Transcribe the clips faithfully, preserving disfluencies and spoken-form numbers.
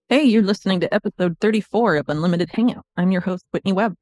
Hey, you're listening to episode thirty-four of Unlimited Hangout. I'm your host, Whitney Webb.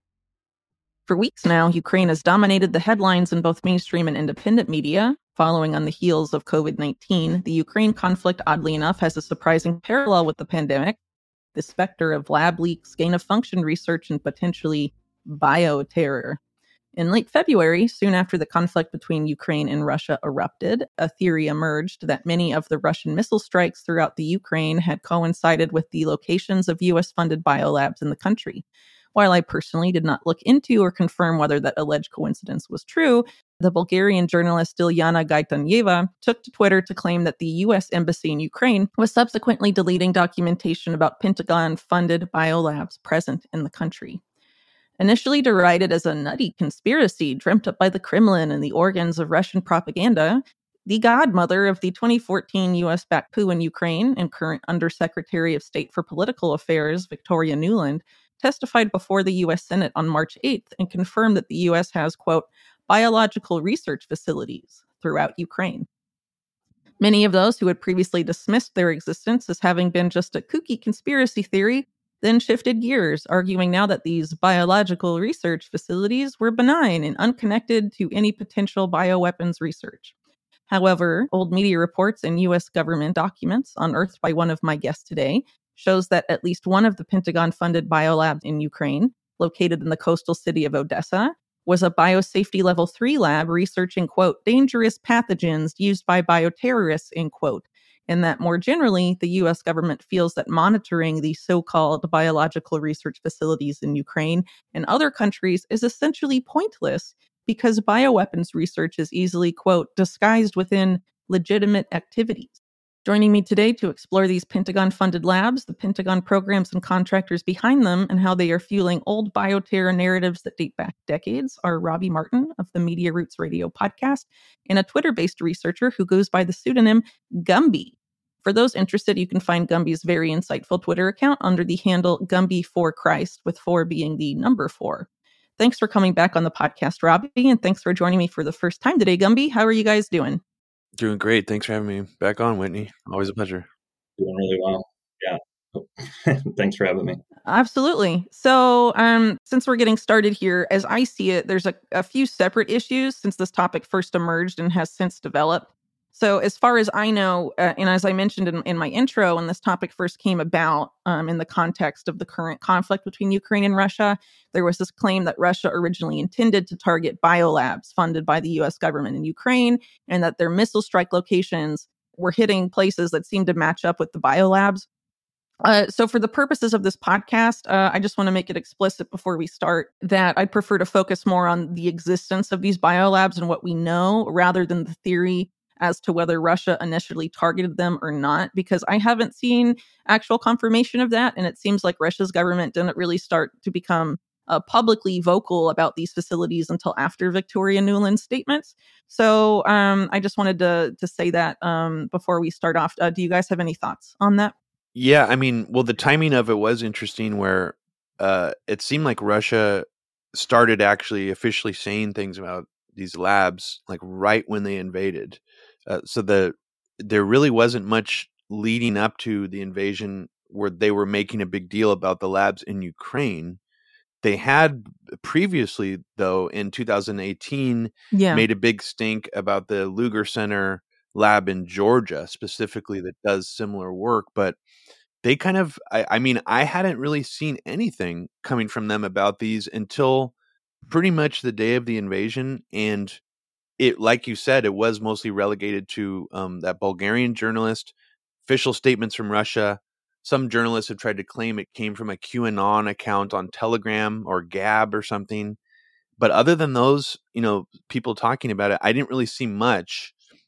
For weeks now, Ukraine has dominated the headlines in both mainstream and independent media. Following on the heels of COVID nineteen, the Ukraine conflict, oddly enough, has a surprising parallel with the pandemic. The specter of lab leaks, gain of function research, and potentially bioterror. In late February, soon after the conflict between Ukraine and Russia erupted, a theory emerged that many of the Russian missile strikes throughout the Ukraine had coincided with the locations of U S-funded biolabs in the country. While I personally did not look into or confirm whether that alleged coincidence was true, the Bulgarian journalist Ilyana Gaitanyeva took to Twitter to claim that the U S Embassy in Ukraine was subsequently deleting documentation about Pentagon-funded biolabs present in the country. Initially derided as a nutty conspiracy dreamt up by the Kremlin and the organs of Russian propaganda, the godmother of the twenty fourteen U S-backed coup in Ukraine and current Undersecretary of State for Political Affairs, Victoria Nuland, testified before the U S Senate on March eighth and confirmed that the U S has, quote, biological research facilities throughout Ukraine. Many of those who had previously dismissed their existence as having been just a kooky conspiracy theory then shifted gears, arguing now that these biological research facilities were benign and unconnected to any potential bioweapons research. However, old media reports and U S government documents unearthed by one of my guests today shows that at least one of the Pentagon-funded biolabs in Ukraine, located in the coastal city of Odessa, was a biosafety level three lab researching, quote, dangerous pathogens used by bioterrorists, end quote, and that more generally, the U S government feels that monitoring the so-called biological research facilities in Ukraine and other countries is essentially pointless because bioweapons research is easily, quote, disguised within legitimate activities. Joining me today to explore these Pentagon-funded labs, the Pentagon programs and contractors behind them, and how they are fueling old bioterror narratives that date back decades are Robbie Martin of the Media Roots Radio podcast and a Twitter-based researcher who goes by the pseudonym Gumby. For those interested, you can find Gumby's very insightful Twitter account under the handle Gumby for Christ, with four being the number four. Thanks for coming back on the podcast, Robbie, and thanks for joining me for the first time today, Gumby. How are you guys doing? Doing great. Thanks for having me back on, Whitney. Always a pleasure. Doing really well. Yeah. Thanks for having me. Absolutely. So, um, since we're getting started here, as I see it, there's a, a few separate issues since this topic first emerged and has since developed. So, as far as I know, uh, and as I mentioned in, in my intro, when this topic first came about um, in the context of the current conflict between Ukraine and Russia, there was this claim that Russia originally intended to target biolabs funded by the U S government in Ukraine, and that their missile strike locations were hitting places that seemed to match up with the biolabs. Uh, so for the purposes of this podcast, uh, I just want to make it explicit before we start that I'd prefer to focus more on the existence of these biolabs and what we know rather than the theory as to whether Russia initially targeted them or not, because I haven't seen actual confirmation of that. And it seems like Russia's government didn't really start to become uh, publicly vocal about these facilities until after Victoria Nuland's statements. So um, I just wanted to, to say that um, before we start off. Uh, do you guys have any thoughts on that? Yeah, I mean, well, the timing of it was interesting where uh, it seemed like Russia started actually officially saying things about these labs like right when they invaded. Uh, so the there really wasn't much leading up to the invasion where they were making a big deal about the labs in Ukraine. They had previously, though, in two thousand eighteen, Yeah. made a big stink about the Luger Center lab in Georgia, specifically, that does similar work. But they kind of, I, I mean, I hadn't really seen anything coming from them about these until pretty much the day of the invasion. And it, like you said, it was mostly relegated to um, that Bulgarian journalist, official statements from Russia. Some journalists have tried to claim it came from a QAnon account on Telegram or Gab or something. But other than those, you know, people talking about it, I didn't really see much.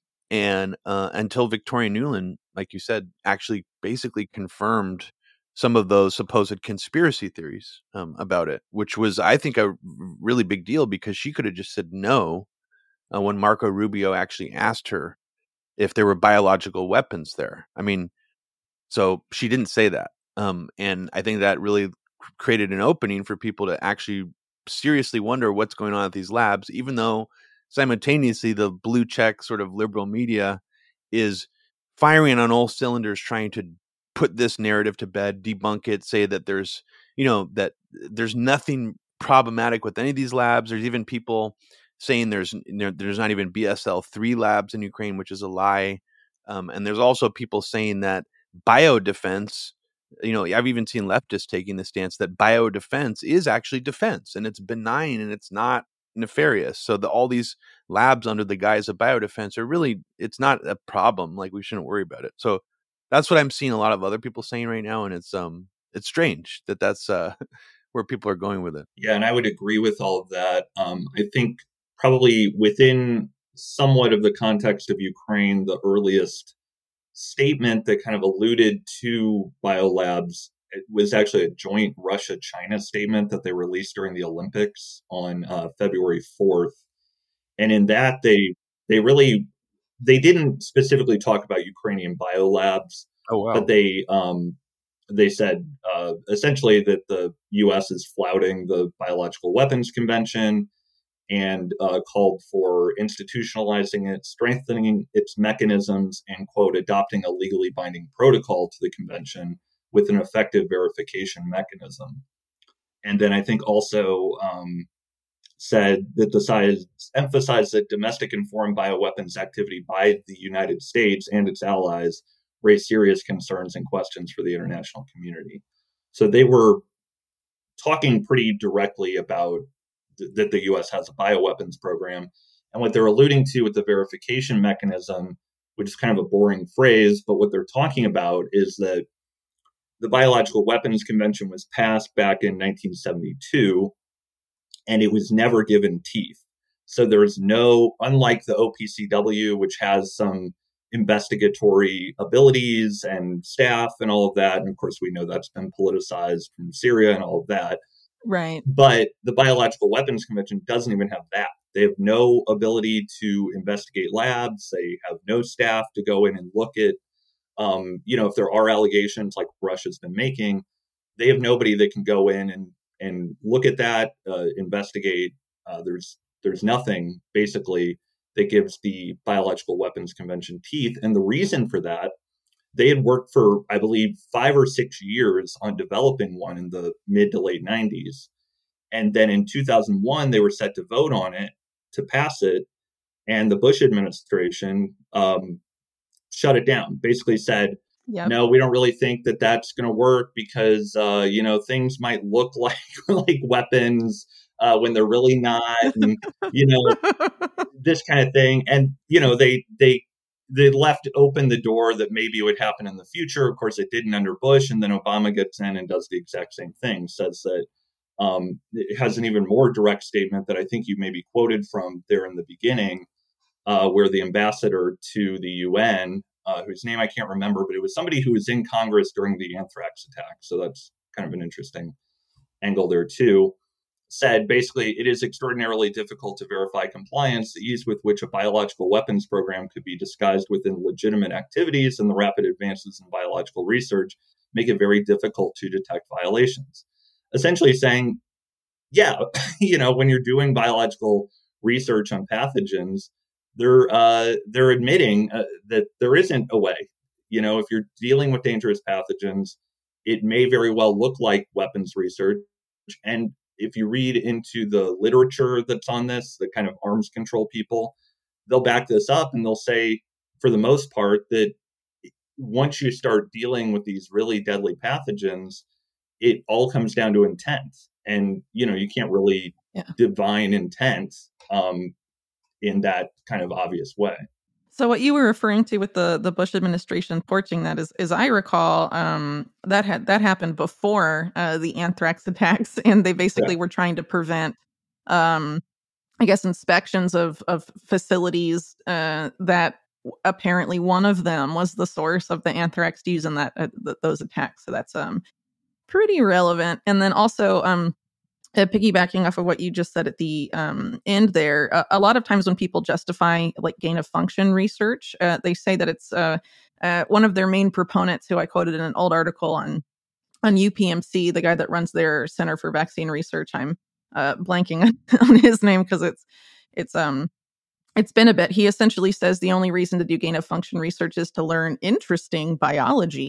And uh, until Victoria Nuland, like you said, actually basically confirmed some of those supposed conspiracy theories um, about it, which was, I think, a really big deal because she could have just said no uh, when Marco Rubio actually asked her if there were biological weapons there. I mean, so she didn't say that. Um, and I think that really created an opening for people to actually seriously wonder what's going on at these labs, even though simultaneously the blue check sort of liberal media is firing on all cylinders trying to put this narrative to bed, debunk it, say that there's, you know, that there's nothing problematic with any of these labs. There's even people saying there's there's not even B S L three labs in Ukraine, which is a lie. Um, and there's also people saying that biodefense, you know, I've even seen leftists taking the stance that biodefense is actually defense and it's benign and it's not nefarious. So the, all these labs under the guise of biodefense are really, it's not a problem. Like we shouldn't worry about it. So that's what I'm seeing a lot of other people saying right now. And it's, um, it's strange that that's, uh, where people are going with it. Yeah. And I would agree with all of that. Um, I think probably within somewhat of the context of Ukraine, the earliest statement that kind of alluded to biolabs, it was actually a joint Russia-China statement that they released during the Olympics on uh, February fourth. And in that, they they really, they didn't specifically talk about Ukrainian biolabs, oh, wow. but they um, they said uh, essentially that the U S is flouting the Biological Weapons Convention and uh, called for institutionalizing it, strengthening its mechanisms, and, quote, adopting a legally binding protocol to the convention with an effective verification mechanism. And then I think also um, said that the sides emphasized that domestic and foreign bioweapons activity by the United States and its allies raised serious concerns and questions for the international community. So they were talking pretty directly about that the U S has a bioweapons program. And what they're alluding to with the verification mechanism, which is kind of a boring phrase, but what they're talking about is that the Biological Weapons Convention was passed back in nineteen seventy-two, and it was never given teeth. So there's no, unlike the O P C W, which has some investigatory abilities and staff and all of that, and of course we know that's been politicized from Syria and all of that. Right. But the Biological Weapons Convention doesn't even have that. They have no ability to investigate labs. They have no staff to go in and look at, um, you know, if there are allegations like Russia's been making, they have nobody that can go in and, and look at that, uh, investigate. Uh, there's there's nothing, basically, that gives the Biological Weapons Convention teeth. And the reason for that, they had worked for, I believe, five or six years on developing one in the mid to late nineties. And then in two thousand one, they were set to vote on it, to pass it. And the Bush administration um, shut it down, basically said, yep. no, we don't really think that that's going to work because, uh, you know, things might look like, like weapons uh, when they're really not, and, you know, this kind of thing. And, you know, they, they, They left open the door that maybe it would happen in the future. Of course, it didn't under Bush. And then Obama gets in and does the exact same thing, says that um, it has an even more direct statement that I think you maybe quoted from there in the beginning, uh, where the ambassador to the U N, uh, whose name I can't remember, but it was somebody who was in Congress during the anthrax attack. So that's kind of an interesting angle there, too. Said basically it is extraordinarily difficult to verify compliance. The ease with which a biological weapons program could be disguised within legitimate activities and the rapid advances in biological research make it very difficult to detect violations. Essentially saying, yeah, you know, when you're doing biological research on pathogens, they're uh, they're admitting uh, that there isn't a way. You know, if you're dealing with dangerous pathogens, it may very well look like weapons research. And if you read into the literature that's on this, the kind of arms control people, they'll back this up and they'll say, for the most part, that once you start dealing with these really deadly pathogens, it all comes down to intent. And, you know, you can't really yeah. divine intent um, in that kind of obvious way. So what you were referring to with the, the Bush administration torching that is, as I recall, um, that had that happened before uh, the anthrax attacks, and they basically yeah. were trying to prevent, um, I guess, inspections of of facilities uh, that apparently one of them was the source of the anthrax used in that uh, th- those attacks. So that's um pretty relevant. And then also, um, Uh, piggybacking off of what you just said at the um, end there, uh, a lot of times when people justify like gain of function research, uh, they say that it's uh, uh, one of their main proponents, who I quoted in an old article on on U P M C, the guy that runs their Center for Vaccine Research. I'm uh, blanking on his name because it's it's um it's been a bit. He essentially says the only reason to do gain of function research is to learn interesting biology.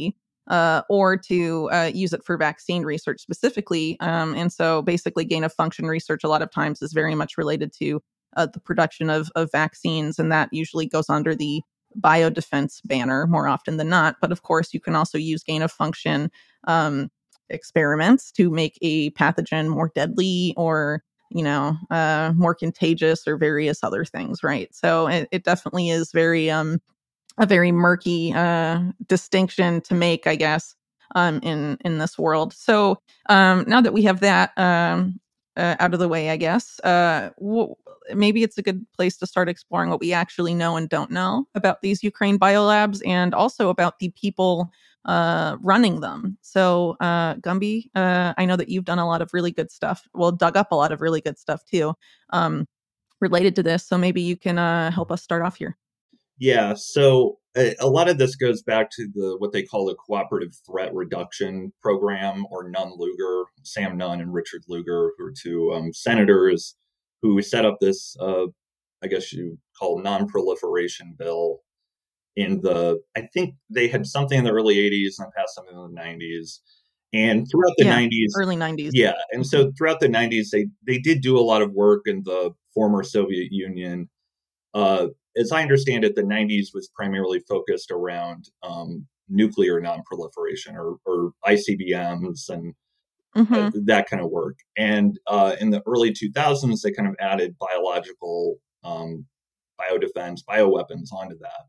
uh, or to uh, use it for vaccine research specifically. Um, and so basically gain of function research a lot of times is very much related to uh, the production of, of vaccines, and that usually goes under the biodefense banner more often than not. But of course, you can also use gain of function um, experiments to make a pathogen more deadly or you know, uh, more contagious or various other things, right? So it, it definitely is very um, a very murky uh, distinction to make, I guess, um, in in this world. So um, now that we have that um, uh, out of the way, I guess uh, w- maybe it's a good place to start exploring what we actually know and don't know about these Ukraine biolabs, and also about the people uh, running them. So, uh, Gumby, uh, I know that you've done a lot of really good stuff. Well, dug up a lot of really good stuff too, um, related to this. So maybe you can uh, help us start off here. Yeah, so a, a lot of this goes back to the what they call the Cooperative Threat Reduction Program, or Nunn Lugar. Sam Nunn and Richard Lugar, who are two um, senators who set up this, uh, I guess you call non-proliferation bill in the, I think they had something in the early eighties and passed something in the nineties. And throughout the Yeah, nineties, early nineties. yeah. And so throughout the nineties, they, they did do a lot of work in the former Soviet Union. Uh, as I understand it, the nineties was primarily focused around um, nuclear nonproliferation, or, or I C B Ms and Mm-hmm. uh, that kind of work. And uh, in the early two thousands, they kind of added biological um, biodefense, bioweapons onto that.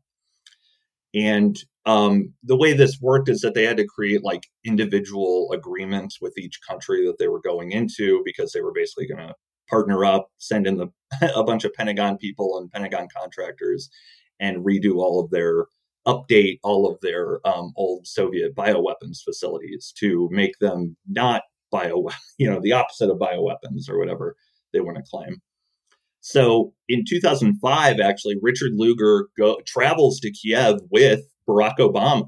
And um, the way this worked is that they had to create like individual agreements with each country that they were going into, because they were basically going to partner up, send in the a bunch of Pentagon people and Pentagon contractors, and redo all of their update all of their um, old Soviet bioweapons facilities to make them not bio, you know, the opposite of bioweapons or whatever they want to claim. So in two thousand five, actually, Richard Lugar go, travels to Kiev with Barack Obama,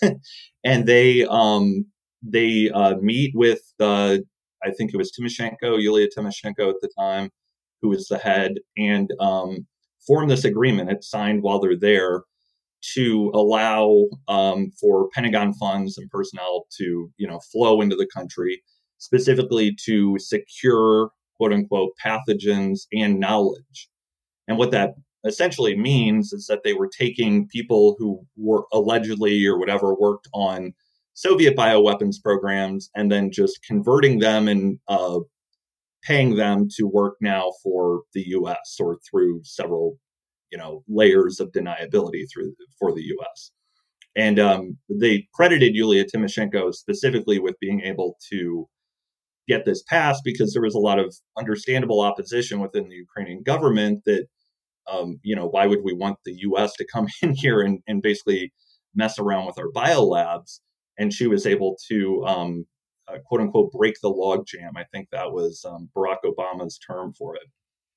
and they um, they uh, meet with uh, I think it was Tymoshenko, Yulia Tymoshenko at the time, who was the head, and um, form this agreement. It's signed while they're there to allow um, for Pentagon funds and personnel to you know flow into the country, specifically to secure, quote unquote, pathogens and knowledge. And what that essentially means is that they were taking people who were allegedly or whatever worked on Soviet bioweapons programs, and then just converting them and uh, paying them to work now for the U S, or through several, you know, layers of deniability through for the U S. And um, they credited Yulia Tymoshenko specifically with being able to get this passed, because there was a lot of understandable opposition within the Ukrainian government that, um, you know, why would we want the U S to come in here and, and basically mess around with our biolabs? And she was able to, um, uh, quote unquote, break the logjam. I think that was um, Barack Obama's term for it.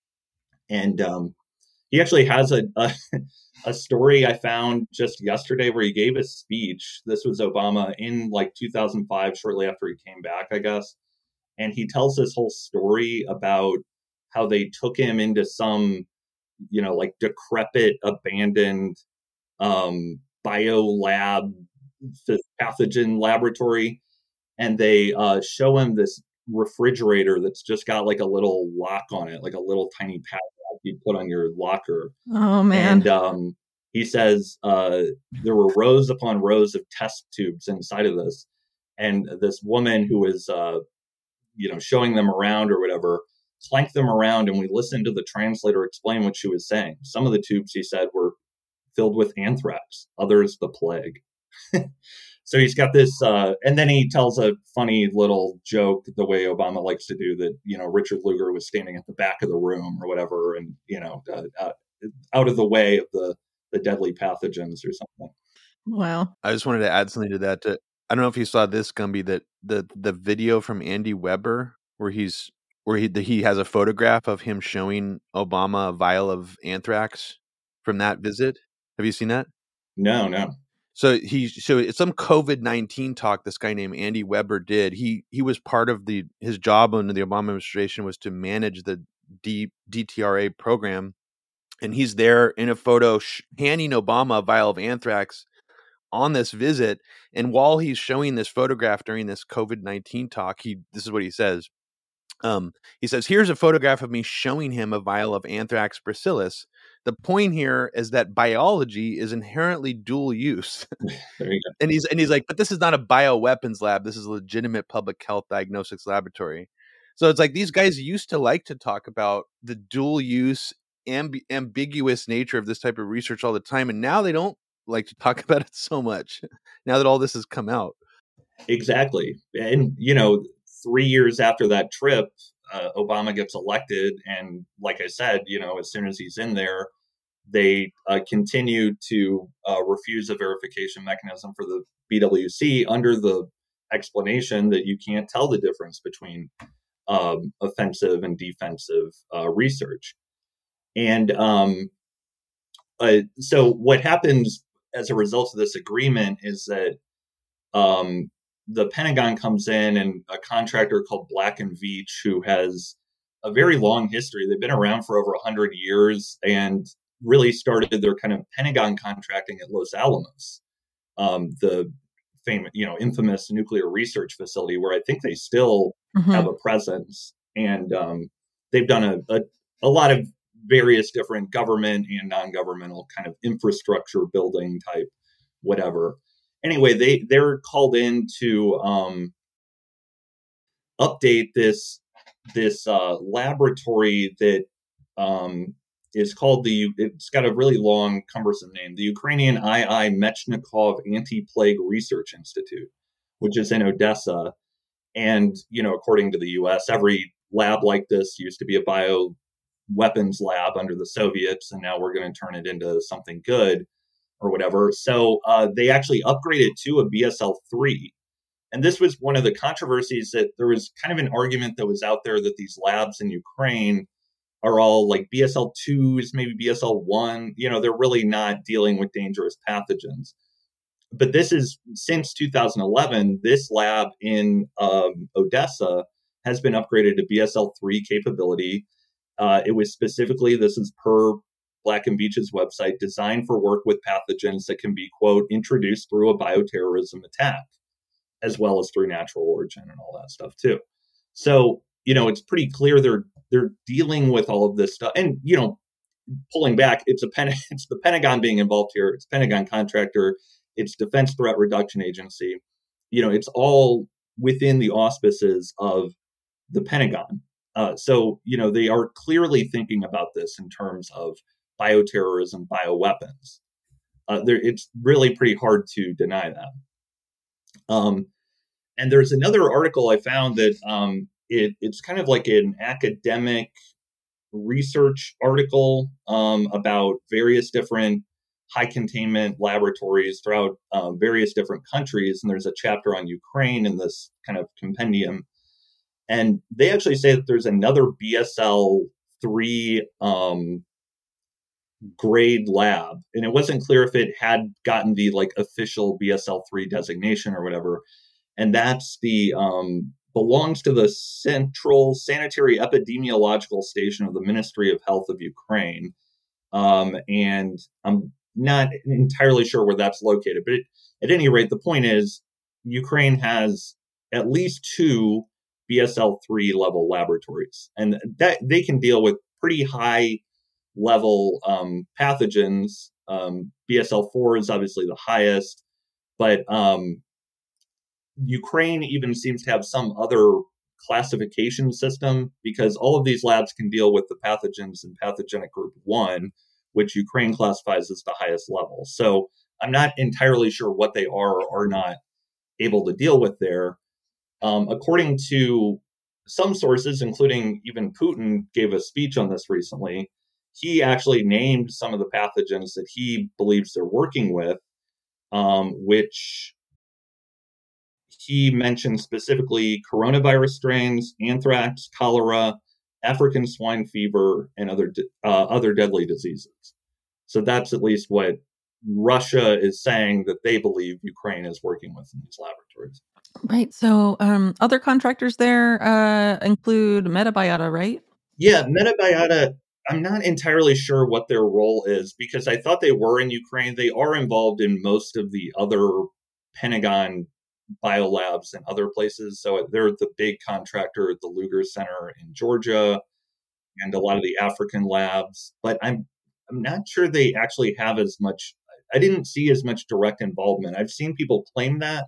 And um, he actually has a, a a story I found just yesterday where he gave a speech. This was Obama in like two thousand five, shortly after he came back, I guess. And he tells this whole story about how they took him into some, you know, like decrepit, abandoned um, bio lab, pathogen laboratory. And they uh, show him this refrigerator that's just got like a little lock on it, like a little tiny padlock you put on your locker. Oh, man. And um, he says uh, there were rows upon rows of test tubes inside of this. And this woman who was, uh, you know, showing them around or whatever, clanked them around, and we listened to the translator explain what she was saying. Some of the tubes, he said, were filled with anthrax, others the plague. So he's got this, uh, and then he tells a funny little joke, the way Obama likes to do, that, you know, Richard Lugar was standing at the back of the room or whatever, and, you know, uh, uh, out of the way of the, the deadly pathogens or something. Wow. I just wanted to add something to that. To, I don't know if you saw this, Gumby, that the the video from Andy Weber where he's where he he has a photograph of him showing Obama a vial of anthrax from that visit. Have you seen that? No, no. So he so it's some COVID nineteen talk this guy named Andy Weber did. He he was part of the his job under the Obama administration was to manage the D, DTRA program, and he's there in a photo sh- handing Obama a vial of anthrax on this visit. And while he's showing this photograph during this COVID nineteen talk, he this is what he says. Um, he says, here's a photograph of me showing him a vial of Anthrax bacillus. The point here is that biology is inherently dual use. There you go. And he's and he's like, but this is not a bioweapons lab. This is a legitimate public health diagnostics laboratory. So it's like these guys used to like to talk about the dual use, amb- ambiguous nature of this type of research all the time. And now they don't like to talk about it so much now that all this has come out. Exactly. And, you know, three years after that trip, uh, Obama gets elected. And like I said, you know, as soon as he's in there, they uh, continue to uh, refuse a verification mechanism for the B W C under the explanation that you can't tell the difference between um, offensive and defensive uh, research. And um, uh, so what happens as a result of this agreement is that um, the Pentagon comes in, and a contractor called Black and Veatch, who has a very long history. They've been around for over one hundred years and really started their kind of Pentagon contracting at Los Alamos, um, the famous, you know, infamous nuclear research facility where I think they still mm-hmm. have a presence. And um, they've done a, a, a lot of various different government and non-governmental kind of infrastructure building type, whatever. Anyway, they, they're called in to um, update this, this uh, laboratory that um, is called the, it's got a really long, cumbersome name, the Ukrainian I I Mechnikov Anti-Plague Research Institute, which is in Odessa. And, you know, according to the U S, every lab like this used to be a bio weapons lab under the Soviets, and now we're going to turn it into something good or whatever. So uh, they actually upgraded to a B S L three. And this was one of the controversies, that there was kind of an argument that was out there that these labs in Ukraine are all like B S L twos, maybe B S L one. You know, they're really not dealing with dangerous pathogens. But this is, since two thousand eleven, this lab in um, Odessa has been upgraded to B S L three capability. Uh, it was specifically, this is per Black and Veatch's website, designed for work with pathogens that can be, quote, introduced through a bioterrorism attack, as well as through natural origin and all that stuff too. So, you know, it's pretty clear they're they're dealing with all of this stuff. And, you know, pulling back, it's a Pen- it's the Pentagon being involved here. It's Pentagon contractor. It's Defense Threat Reduction Agency. You know, it's all within the auspices of the Pentagon. Uh, so, you know, they are clearly thinking about this in terms of bioterrorism, bioweapons. Uh, it's really pretty hard to deny that. Um, and there's another article I found that um, it, it's kind of like an academic research article um, about various different high containment laboratories throughout uh, various different countries. And there's a chapter on Ukraine in this kind of compendium. And they actually say that there's another B S L three um, grade lab. And it wasn't clear if it had gotten the like official B S L three designation or whatever. And that's the, um, belongs to the Central Sanitary Epidemiological Station of the Ministry of Health of Ukraine. Um, and I'm not entirely sure where that's located, but it, at any rate, the point is Ukraine has at least two B S L three level laboratories, and that they can deal with pretty high level um, pathogens. Um, B S L four is obviously the highest, but um, Ukraine even seems to have some other classification system, because all of these labs can deal with the pathogens in pathogenic group one, which Ukraine classifies as the highest level. So I'm not entirely sure what they are or are not able to deal with there. Um, according to some sources, including even Putin gave a speech on this recently, he actually named some of the pathogens that he believes they're working with, um, which he mentioned specifically coronavirus strains, anthrax, cholera, African swine fever, and other uh, other deadly diseases. So that's at least what Russia is saying that they believe Ukraine is working with in these laboratories. Right. So um, other contractors there uh, include Metabiota, right? Yeah, Metabiota I'm not entirely sure what their role is, because I thought they were in Ukraine. They are involved in most of the other Pentagon biolabs and other places. So they're the big contractor at the Lugar Center in Georgia and a lot of the African labs. But I'm I'm not sure they actually have as much. I didn't see as much direct involvement. I've seen people claim that,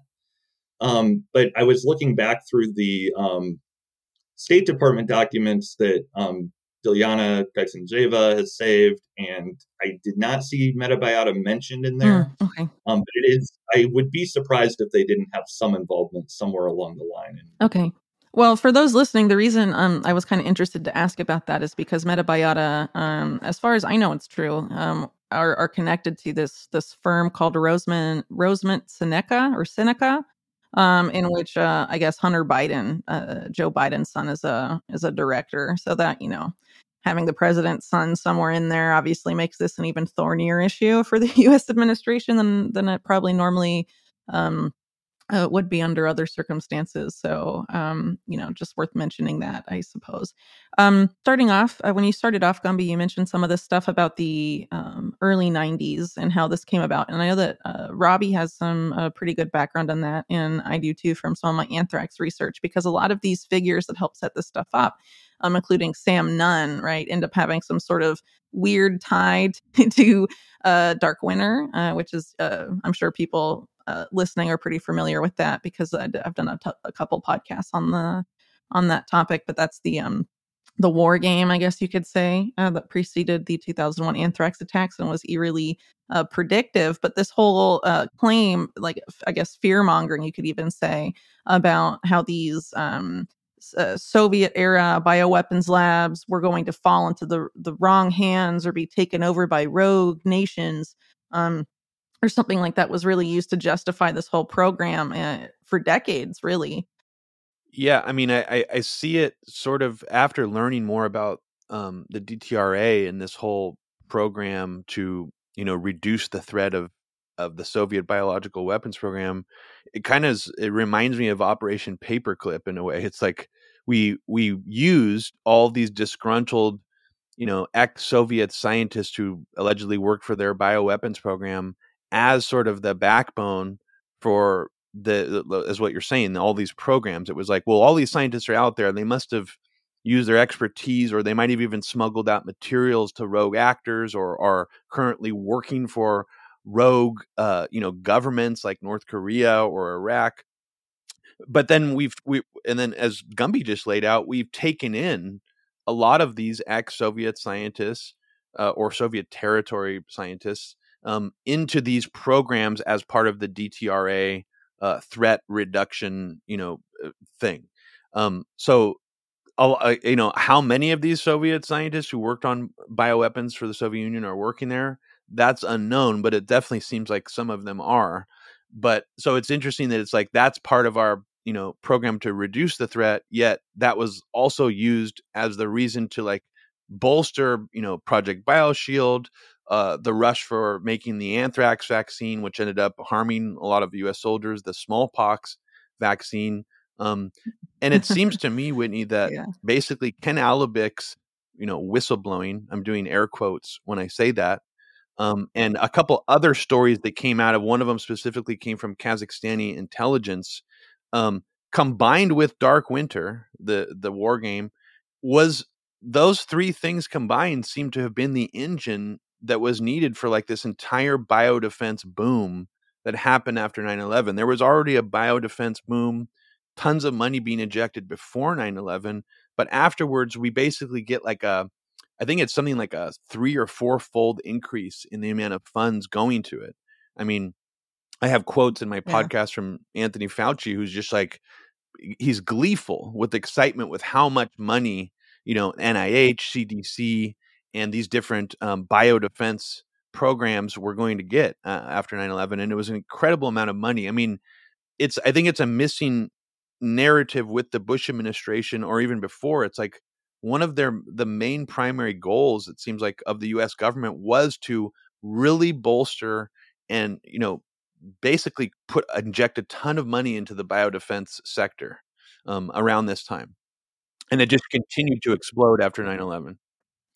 um, but I was looking back through the um, State Department documents that um, Dilyana Gaitsinjeva has saved, and I did not see Metabiota mentioned in there. Mm, okay. Um, but it is. I would be surprised if they didn't have some involvement somewhere along the line. Okay. Well, for those listening, the reason um, I was kind of interested to ask about that is because Metabiota, um, as far as I know, it's true, um, are, are connected to this this firm called Rosemont Rosemont Seneca or Seneca, um, in which uh, I guess Hunter Biden, uh, Joe Biden's son, is a is a director. So that, you know, having the president's son somewhere in there obviously makes this an even thornier issue for the U S administration than than it probably normally um, uh, would be under other circumstances. So, um, you know, just worth mentioning that, I suppose. Um, starting off, uh, when you started off, Gumby, you mentioned some of this stuff about the um, early nineties and how this came about. And I know that uh, Robbie has some uh, pretty good background on that, and I do too from some of my anthrax research, because a lot of these figures that help set this stuff up, um, including Sam Nunn, right, end up having some sort of weird tie to uh, Dark Winter, uh, which is, uh, I'm sure people uh, listening are pretty familiar with that, because I d- I've done a, t- a couple podcasts on the on that topic. But that's the um the war game, I guess you could say, uh, that preceded the two thousand one anthrax attacks and was eerily uh, predictive. But this whole uh, claim, like, I guess fear mongering, you could even say, about how these um, uh, Soviet era bioweapons labs were going to fall into the the wrong hands or be taken over by rogue nations, um, or something like that, was really used to justify this whole program uh, for decades, really. Yeah, I mean, I, I, I see it sort of after learning more about um, the D T R A and this whole program to, you know, reduce the threat of of the Soviet biological weapons program. It kind of it reminds me of Operation Paperclip in a way. It's like we we used all these disgruntled, you know, ex-Soviet scientists who allegedly worked for their bioweapons program as sort of the backbone for the, the as what you're saying, all these programs. It was like, well, all these scientists are out there. They must have used their expertise, or they might have even smuggled out materials to rogue actors, or are currently working for rogue, uh, you know, governments like North Korea or Iraq. But then we've we and then, as Gumby just laid out, we've taken in a lot of these ex-Soviet scientists uh, or Soviet territory scientists um, into these programs as part of the D T R A uh, threat reduction, you know, uh, thing. Um, so, uh, you know, how many of these Soviet scientists who worked on bioweapons for the Soviet Union are working there? That's unknown, but it definitely seems like some of them are. But so it's interesting that it's like that's part of our, you know, program to reduce the threat, yet that was also used as the reason to like bolster, you know, Project BioShield, uh, the rush for making the anthrax vaccine, which ended up harming a lot of U S soldiers, the smallpox vaccine. Um, and it seems to me, Whitney, that Yeah. basically Ken Alabic's, you know, whistleblowing, I'm doing air quotes when I say that, um, and a couple other stories that came out of, one of them specifically came from Kazakhstani intelligence, um, combined with Dark Winter, the the war game, was those three things combined seem to have been the engine that was needed for like this entire biodefense boom that happened after nine eleven. There was already a biodefense boom, tons of money being injected before nine eleven, but afterwards we basically get like a I think it's something like a three or four fold increase in the amount of funds going to it. I mean, I have quotes in my Yeah. podcast from Anthony Fauci, who's just like, he's gleeful with excitement with how much money, you know, N I H, C D C, and these different um, biodefense programs were going to get uh, after nine eleven. And it was an incredible amount of money. I mean, it's, I think it's a missing narrative with the Bush administration, or even before. It's like one of their the main primary goals, it seems like, of the U S government was to really bolster and, you know, basically put inject a ton of money into the biodefense sector um, around this time, and it just continued to explode after nine eleven.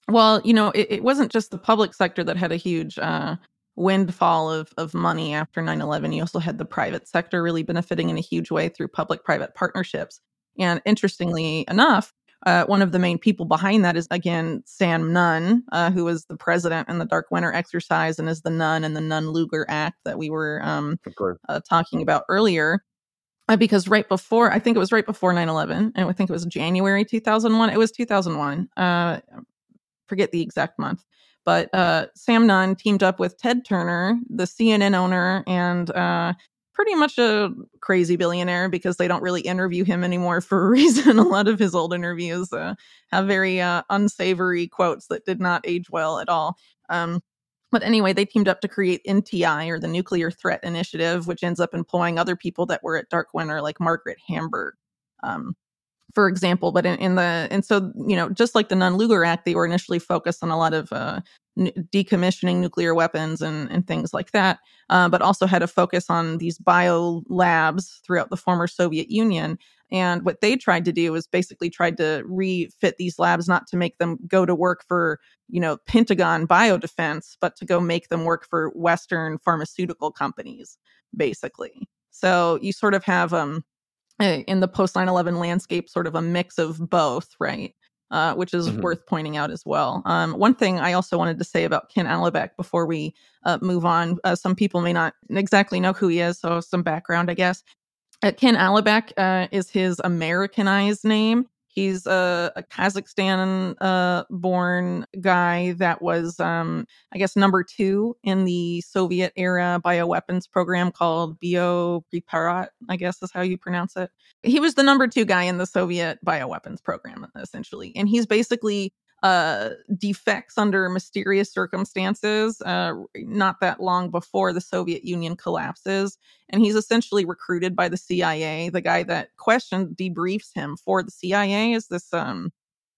Well, you know, it, it wasn't just the public sector that had a huge uh, windfall of, of money after nine eleven. You also had the private sector really benefiting in a huge way through public-private partnerships. And interestingly enough, uh, one of the main people behind that is, again, Sam Nunn, uh, who was the president in the Dark Winter exercise and is the Nunn and the Nunn-Lugar Act that we were um, Of course. uh, talking about earlier. Uh, because right before, I think it was right before nine eleven, and I think it was January two thousand one. It was two thousand one. Uh, forget the exact month. But uh, Sam Nunn teamed up with Ted Turner, the C N N owner, and uh, pretty much a crazy billionaire because they don't really interview him anymore for a reason. A lot of his old interviews uh, have very uh, unsavory quotes that did not age well at all. Um, but anyway, they teamed up to create N T I, or the Nuclear Threat Initiative, which ends up employing other people that were at Dark Winter, like Margaret Hamburg. Um, for example, but in, in the, and so, you know, just like the Nunn-Lugar Act, they were initially focused on a lot of uh, n- decommissioning nuclear weapons and, and things like that, uh, but also had a focus on these bio labs throughout the former Soviet Union. And what they tried to do was basically tried to refit these labs, not to make them go to work for, you know, Pentagon biodefense, but to go make them work for Western pharmaceutical companies, basically. So you sort of have, um, in the post nine eleven landscape, sort of a mix of both, right? Uh, which is Mhm. worth pointing out as well. Um, one thing I also wanted to say about Ken Allebeck before we uh, move on, uh, some people may not exactly know who he is, so some background, I guess. Uh, Ken Allebeck uh, is his Americanized name. He's a, a Kazakhstan uh, born guy that was, um, I guess, number two in the Soviet era bioweapons program called Biopreparat, I guess is how you pronounce it. He was the number two guy in the Soviet bioweapons program, essentially. And he's basically uh, defects under mysterious circumstances, uh, not that long before the Soviet Union collapses. And he's essentially recruited by the C I A. The guy that questioned debriefs him for the C I A is this um,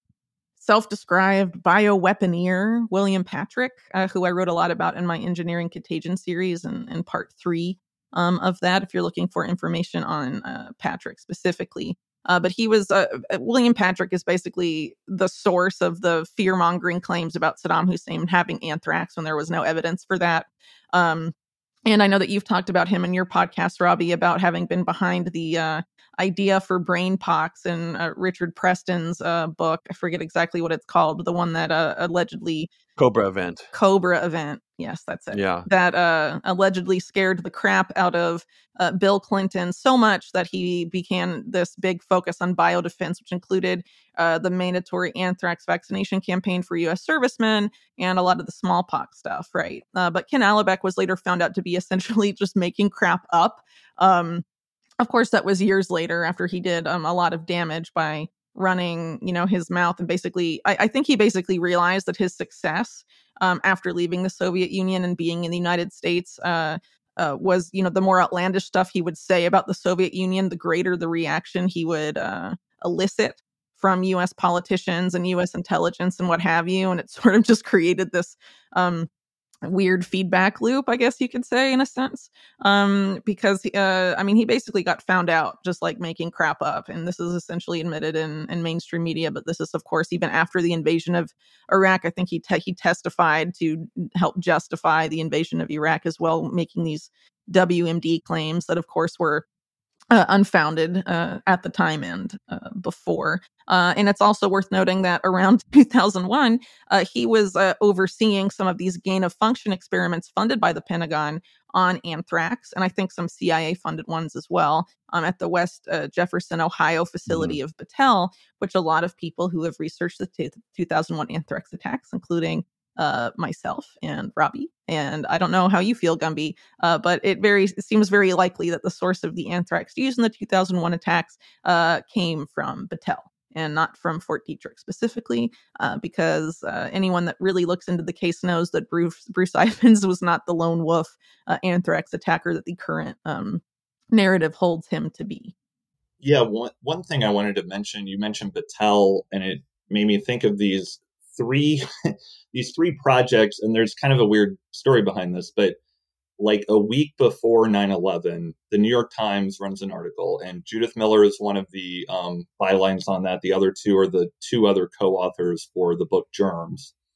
self-described bioweaponeer, William Patrick, uh, who I wrote a lot about in my Engineering Contagion series and, and part three um, of that, if you're looking for information on uh, Patrick specifically. Uh, but he was, uh, William Patrick is basically the source of the fear-mongering claims about Saddam Hussein having anthrax when there was no evidence for that. Um, and I know that you've talked about him in your podcast, Robbie, about having been behind the uh, idea for brain pox in uh, Richard Preston's uh, book. I forget exactly what it's called, but the one that uh, allegedly Cobra event. Cobra event. Yes, that's it. Yeah. That uh, allegedly scared the crap out of uh, Bill Clinton so much that he began this big focus on biodefense, which included uh, the mandatory anthrax vaccination campaign for U S servicemen and a lot of the smallpox stuff, right? Uh, but Ken Allebeck was later found out to be essentially just making crap up. Um, of course, that was years later after he did um, a lot of damage by running, you know, his mouth. And basically, I, I think he basically realized that his success um, after leaving the Soviet Union and being in the United States uh, uh, was, you know, the more outlandish stuff he would say about the Soviet Union, the greater the reaction he would uh, elicit from U S politicians and U S intelligence and what have you. And it sort of just created this um, weird feedback loop, I guess you could say, in a sense, um, because, uh, I mean, he basically got found out just like making crap up. And this is essentially admitted in, in mainstream media. But this is, of course, even after the invasion of Iraq. I think he te- he testified to help justify the invasion of Iraq as well, making these W M D claims that, of course, were Uh, unfounded uh, at the time and uh, before. Uh, and it's also worth noting that around two thousand one, uh, he was uh, overseeing some of these gain of function experiments funded by the Pentagon on anthrax, and I think some C I A funded ones as well, um, at the West uh, Jefferson, Ohio facility Mhm. of Battelle, which a lot of people who have researched the t- two thousand one anthrax attacks, including uh, myself and Robbie, and I don't know how you feel, Gumby, uh, but it very it seems very likely that the source of the anthrax used in the two thousand one attacks uh, came from Battelle and not from Fort Detrick specifically, uh, because uh, anyone that really looks into the case knows that Bruce, Bruce Ivins was not the lone wolf uh, anthrax attacker that the current um, narrative holds him to be. Yeah, one one thing I wanted to mention, you mentioned Battelle, and it made me think of these three these three projects, and there's kind of a weird story behind this, but like a week before nine eleven, the New York Times runs an article, and Judith Miller is one of the um, bylines on that. The other two are the two other co-authors for the book Germs.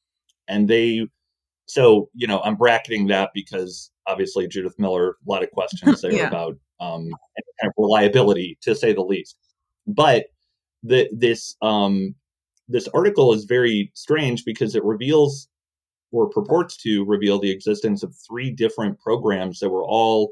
And they, so, you know, I'm bracketing that because obviously Judith Miller, a lot of questions there Yeah. about um, kind of reliability, to say the least. But the, this um, this article is very strange because it reveals, or purports to reveal, the existence of three different programs that were all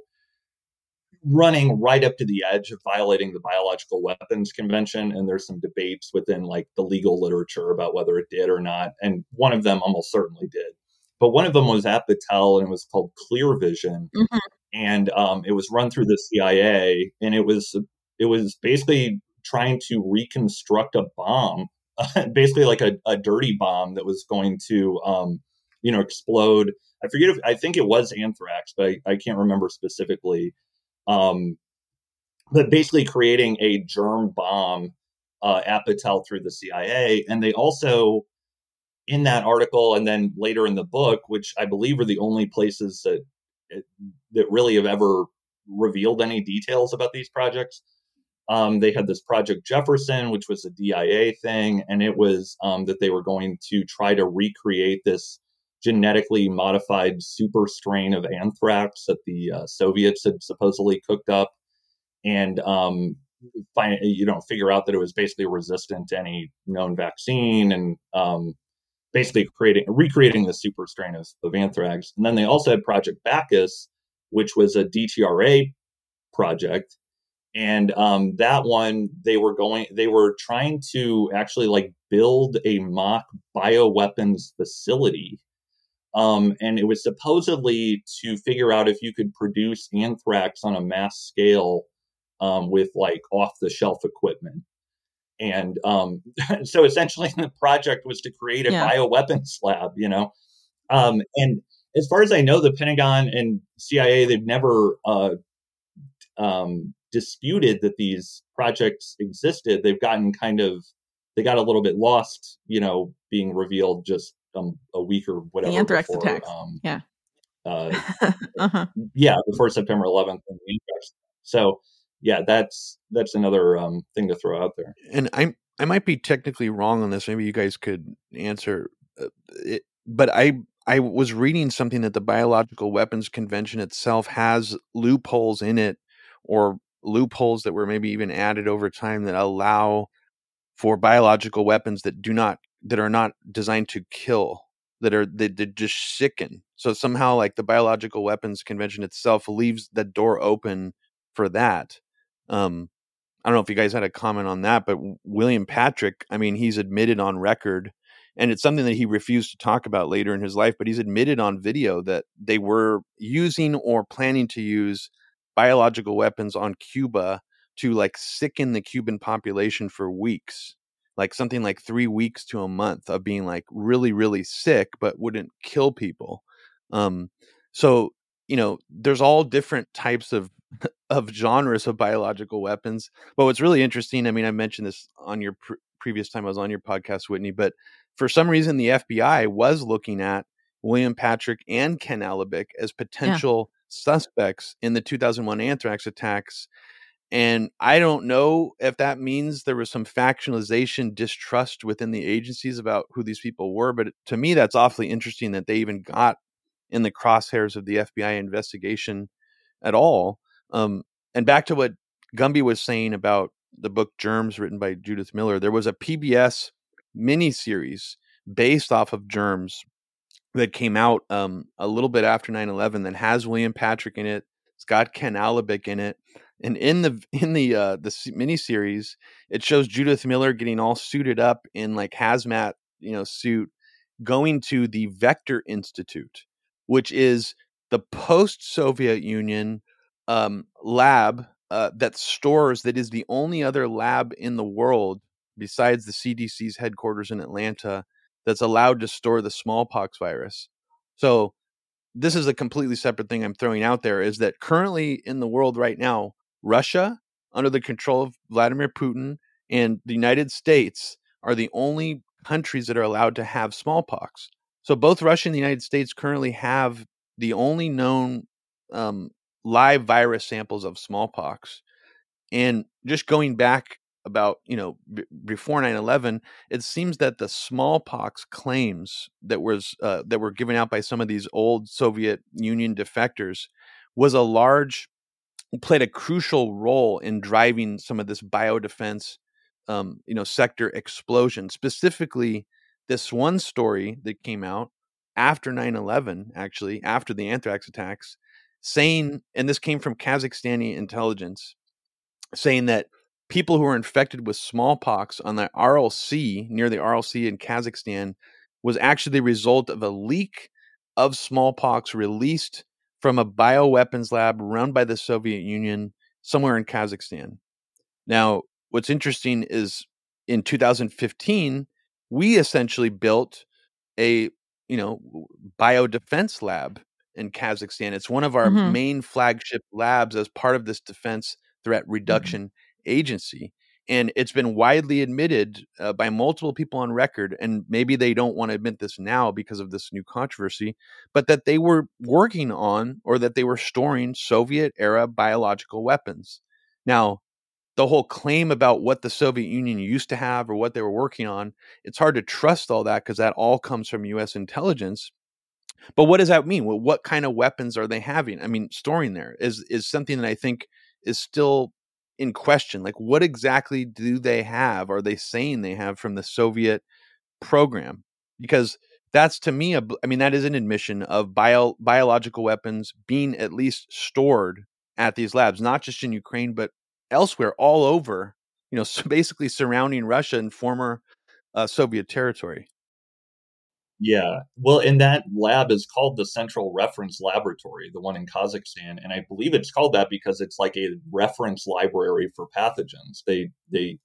running right up to the edge of violating the Biological Weapons Convention. And there's some debates within like the legal literature about whether it did or not. And one of them almost certainly did. But one of them was at Battelle, and it was called Clear Vision. Mhm. And um, it was run through the C I A, and it was it was basically trying to reconstruct a bomb, basically like a, a dirty bomb that was going to, um, you know, explode. I forget if, I think it was anthrax, but I, I can't remember specifically. Um, but basically creating a germ bomb uh, at Battelle through the C I A. And they also, in that article and then later in the book, which I believe are the only places that that really have ever revealed any details about these projects, um, they had this Project Jefferson, which was a D I A thing, and it was um, that they were going to try to recreate this genetically modified super strain of anthrax that the uh, Soviets had supposedly cooked up, and um, find, you know, figure out that it was basically resistant to any known vaccine, and um, basically creating recreating the super strain of, of anthrax. And then they also had Project Bacchus, which was a D T R A project. And um, that one, they were going, they were trying to actually like build a mock bioweapons facility. Um, and it was supposedly to figure out if you could produce anthrax on a mass scale um, with like off the shelf equipment. And um, so essentially the project was to create a Yeah. bioweapons lab, you know? Um, and as far as I know, the Pentagon and C I A, they've never uh, um, disputed that these projects existed. They've gotten kind of, they got a little bit lost, you know, being revealed just um, a week or whatever. The anthrax before, attacks. Um, Yeah. uh, Uh-huh. yeah, before September eleventh. And the anthrax. So yeah, that's that's another um, thing to throw out there. And I I might be technically wrong on this. Maybe you guys could answer uh, it. But I I was reading something that the Biological Weapons Convention itself has loopholes in it, or loopholes that were maybe even added over time that allow for biological weapons that do not that are not designed to kill, that are that, that just sicken. So somehow, like, the Biological Weapons Convention itself leaves the door open for that. Um, I don't know if you guys had a comment on that, but William Patrick, I mean, he's admitted on record, and it's something that he refused to talk about later in his life, but he's admitted on video that they were using or planning to use biological weapons on Cuba to like sicken the Cuban population for weeks, like something like three weeks to a month of being like really, really sick, but wouldn't kill people. Um, so, you know, there's all different types of of genres of biological weapons. But what's really interesting, I mean, I mentioned this on your pre- previous time I was on your podcast, Whitney, but for some reason, the F B I was looking at William Patrick and Ken Alabic as potential yeah. suspects in the two thousand one anthrax attacks. And I don't know if that means there was some factionalization, distrust within the agencies about who these people were. But to me, that's awfully interesting that they even got in the crosshairs of the F B I investigation at all. Um, and back to what Gumby was saying about the book Germs, written by Judith Miller, there was a P B S miniseries based off of Germs that came out um, a little bit after nine eleven that has William Patrick in it. It's got Ken Alabic in it. And in the in the uh, the miniseries, it shows Judith Miller getting all suited up in like hazmat, you know, suit, going to the Vector Institute, which is the post-Soviet Union um, lab uh, that stores, that is the only other lab in the world besides the C D C's headquarters in Atlanta that's allowed to store the smallpox virus. So this is a completely separate thing I'm throwing out there, is that currently in the world right now, Russia, under the control of Vladimir Putin, and the United States are the only countries that are allowed to have smallpox. So both Russia and the United States currently have the only known um, live virus samples of smallpox. And just going back about, you know, b- before nine eleven, it seems that the smallpox claims that was uh, that were given out by some of these old Soviet Union defectors was a large played a crucial role in driving some of this biodefense, um, you know, sector explosion. Specifically, this one story that came out after nine eleven, actually after the anthrax attacks, saying, and this came from Kazakhstani intelligence, saying that people who were infected with smallpox on the R L C, near the R L C in Kazakhstan, was actually the result of a leak of smallpox released from a bioweapons lab run by the Soviet Union somewhere in Kazakhstan. Now, what's interesting is in two thousand fifteen, we essentially built a, you know, biodefense lab in Kazakhstan. It's one of our Mhm. main flagship labs as part of this defense threat reduction agency. And it's been widely admitted uh, by multiple people on record, and maybe they don't want to admit this now because of this new controversy, but that they were working on, or that they were storing Soviet-era biological weapons. Now, the whole claim about what the Soviet Union used to have or what they were working on, it's hard to trust all that because that all comes from U S intelligence. But what does that mean? Well, what kind of weapons are they having? I mean, storing there is is something that I think is still in question. Like, what exactly do they have? Are they saying they have from the Soviet program? Because that's, to me, a, I mean, that is an admission of bio, biological weapons being at least stored at these labs, not just in Ukraine, but elsewhere, all over, you know, so basically surrounding Russia and former uh, Soviet territory. Yeah. Well, and that lab is called the Central Reference Laboratory, the one in Kazakhstan. And I believe it's called that because it's like a reference library for pathogens. They they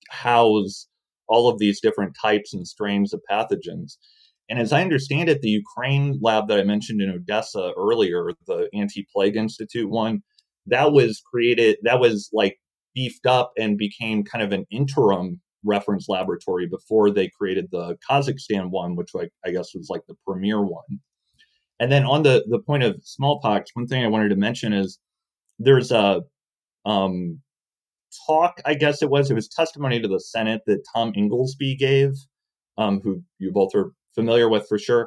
house all of these different types and strains of pathogens. And as I understand it, the Ukraine lab that I mentioned in Odessa earlier, the Anti-Plague Institute one, that was created, that was like beefed up and became kind of an interim reference laboratory before they created the Kazakhstan one, which like I guess was like the premier one. And then on the the point of smallpox, one thing I wanted to mention is there's a um, talk, I guess it was, it was testimony to the Senate that Tom Inglesby gave, um, who you both are familiar with for sure,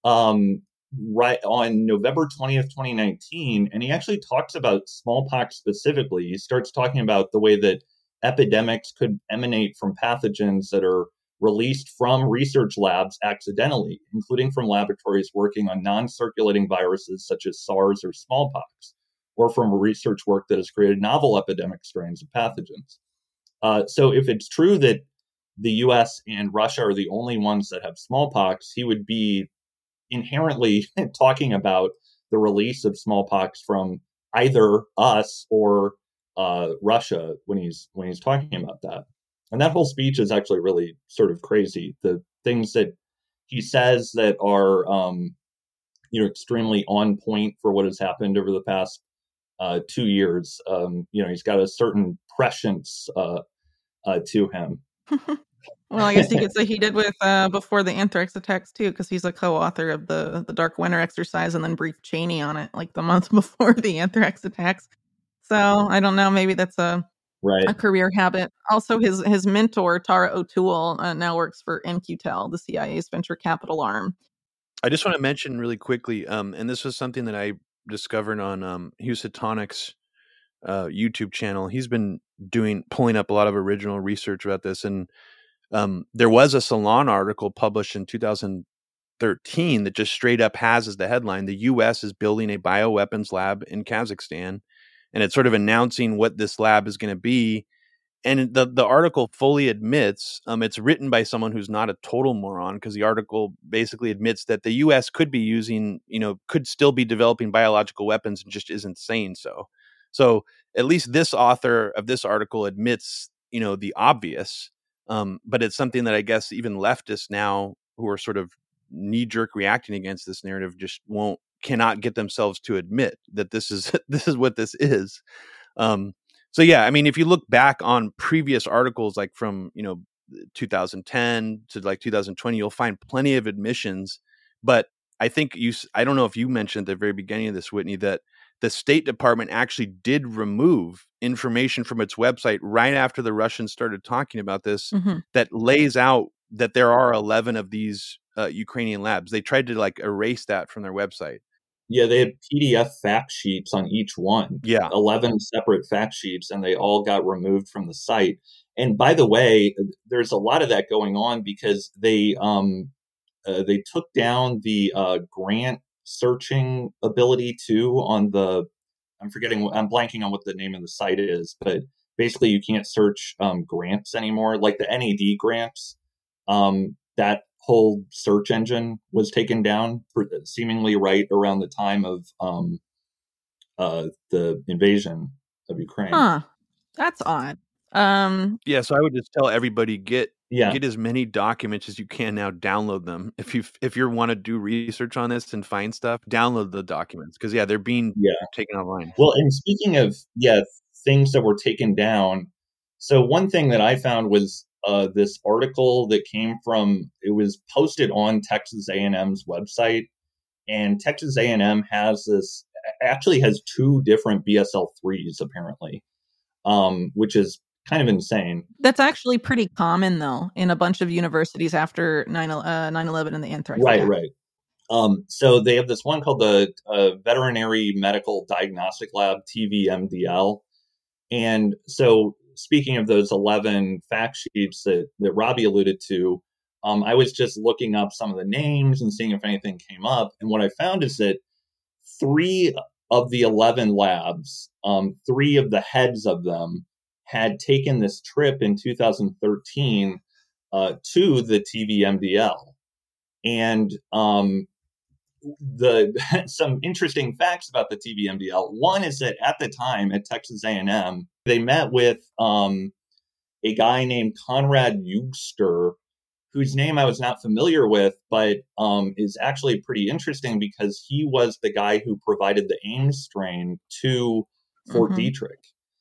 um, right on November twentieth, twenty nineteen. And he actually talks about smallpox specifically. He starts talking about the way that epidemics could emanate from pathogens that are released from research labs accidentally, including from laboratories working on non-circulating viruses such as SARS or smallpox, or from research work that has created novel epidemic strains of pathogens. Uh, so if it's true that the U S and Russia are the only ones that have smallpox, he would be inherently talking about the release of smallpox from either us or uh, Russia when he's when he's talking about that. And that whole speech is actually really sort of crazy. The things that he says that are um, you know extremely on point for what has happened over the past uh, two years. Um, you know, he's got a certain prescience uh, uh, to him. Well, I guess you could say he did with uh, before the anthrax attacks too, because he's a co-author of the the Dark Winter exercise and then briefed Cheney on it like the month before the anthrax attacks. So I don't know, maybe that's a Right. a career habit. Also, his his mentor Tara O'Toole uh, now works for N Q T E L, the C I A's venture capital arm. I just want to mention really quickly, um, and this was something that I discovered on um, Housatonic's uh, YouTube channel. He's been doing pulling up a lot of original research about this, and um, there was a Salon article published in two thousand thirteen that just straight up has as the headline, "The U S is building a bioweapons lab in Kazakhstan," and it's sort of announcing what this lab is going to be. And the, the article fully admits, um, it's written by someone who's not a total moron, because the article basically admits that the U S could be using, you know, could still be developing biological weapons and just isn't saying so. So at least this author of this article admits, you know, the obvious, um, but it's something that I guess even leftists now who are sort of knee-jerk reacting against this narrative just won't, cannot get themselves to admit that this is, this is what this is. Um, So, yeah, I mean, if you look back on previous articles, like from, you know, two thousand ten to like two thousand twenty, you'll find plenty of admissions. But I think you, I don't know if you mentioned at the very beginning of this, Whitney, that the State Department actually did remove information from its website right after the Russians started talking about this Mhm. that lays out that there are eleven of these uh, Ukrainian labs. They tried to like erase that from their website. Yeah, they had P D F fact sheets on each one. Yeah. eleven separate fact sheets, and they all got removed from the site. And by the way, there's a lot of that going on because they um, uh, they took down the uh, grant searching ability too on the, I'm forgetting, I'm blanking on what the name of the site is, but basically you can't search um, grants anymore, like the N A D grants. Um, that whole search engine was taken down for seemingly right around the time of um, uh, the invasion of Ukraine. Huh. That's odd. Um, Yeah, so I would just tell everybody get Yeah. get as many documents as you can now. Download them if you if you want to do research on this and find stuff. Download the documents because yeah, they're being Yeah. taken online. Well, and speaking of yeah things that were taken down, so one thing that I found was uh, this article that came from, it was posted on Texas A and M's website, and Texas A and M has this, actually has two different B S L threes apparently, um, which is kind of insane. That's actually pretty common, though, in a bunch of universities after nine eleven and the anthrax Right, attack. right. Um, so they have this one called the uh, Veterinary Medical Diagnostic Lab, T V M D L. And so speaking of those eleven fact sheets that, that Robbie alluded to, um, I was just looking up some of the names and seeing if anything came up. And what I found is that three of the eleven labs, um, three of the heads of them had taken this trip in two thousand thirteen uh, to the T V M D L. And um, the some interesting facts about the T V M D L. One is that at the time at Texas A and M, they met with um, a guy named Conrad Eugster, whose name I was not familiar with, but um, is actually pretty interesting because he was the guy who provided the Ames strain to Fort Mhm. Detrick.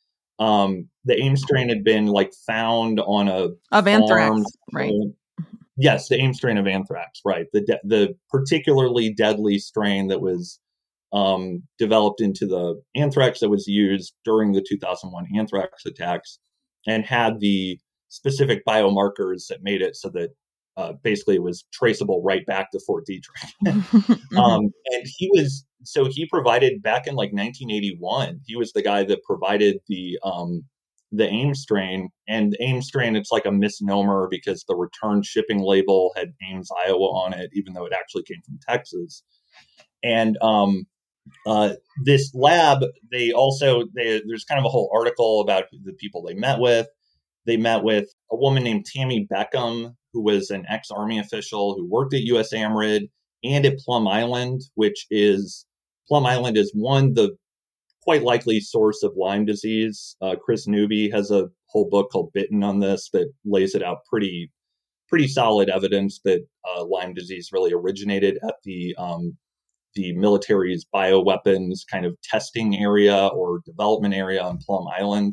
Um, the Ames strain had been like found on a Of anthrax, farm. right. Yes, the Ames strain of anthrax, right. The de- the particularly deadly strain that was um, developed into the anthrax that was used during the two thousand one anthrax attacks, and had the specific biomarkers that made it so that uh, basically it was traceable right back to Fort Detrick. Mhm. um, and he was, so he provided back in like nineteen eighty-one, he was the guy that provided the um, the Ames strain. And the Ames strain, it's like a misnomer because the return shipping label had Ames, Iowa on it, even though it actually came from Texas. And um, uh, this lab, they also, they, there's kind of a whole article about the people they met with. They met with a woman named Tammy Beckham, who was an ex-Army official who worked at U S AMRID and at Plum Island, which is, Plum Island is one, the quite likely source of Lyme disease. Uh, Chris Newby has a whole book called Bitten on this that lays it out pretty, pretty solid evidence that uh, Lyme disease really originated at the um, the military's bioweapons kind of testing area or development area on Plum Island.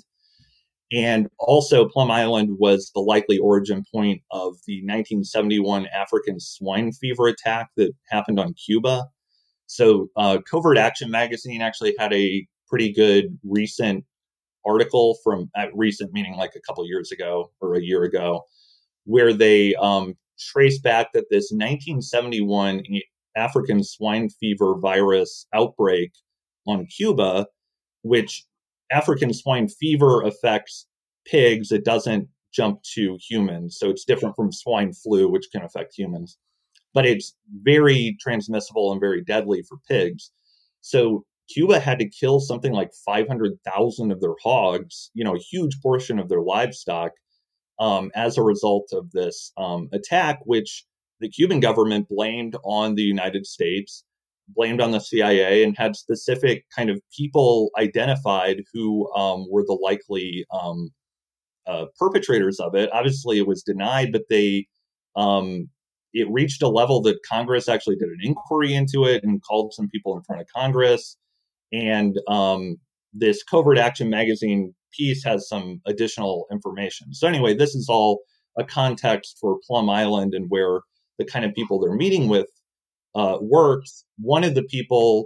And also Plum Island was the likely origin point of the nineteen seventy-one African swine fever attack that happened on Cuba. So uh, Covert Action Magazine actually had a pretty good recent article from, uh, recent meaning like a couple years ago or a year ago, where they um, traced back that this nineteen seventy-one African swine fever virus outbreak on Cuba, which African swine fever affects pigs, it doesn't jump to humans. So it's different from swine flu, which can affect humans. But it's very transmissible and very deadly for pigs. So Cuba had to kill something like five hundred thousand of their hogs, you know, a huge portion of their livestock, um, as a result of this um, attack, which the Cuban government blamed on the United States, blamed on the C I A, and had specific kind of people identified who um, were the likely um, uh, perpetrators of it. Obviously, it was denied, but they um, it reached a level that Congress actually did an inquiry into it and called some people in front of Congress. And um, this Covert Action Magazine piece has some additional information. So anyway, this is all a context for Plum Island and where the kind of people they're meeting with uh, works. One of the people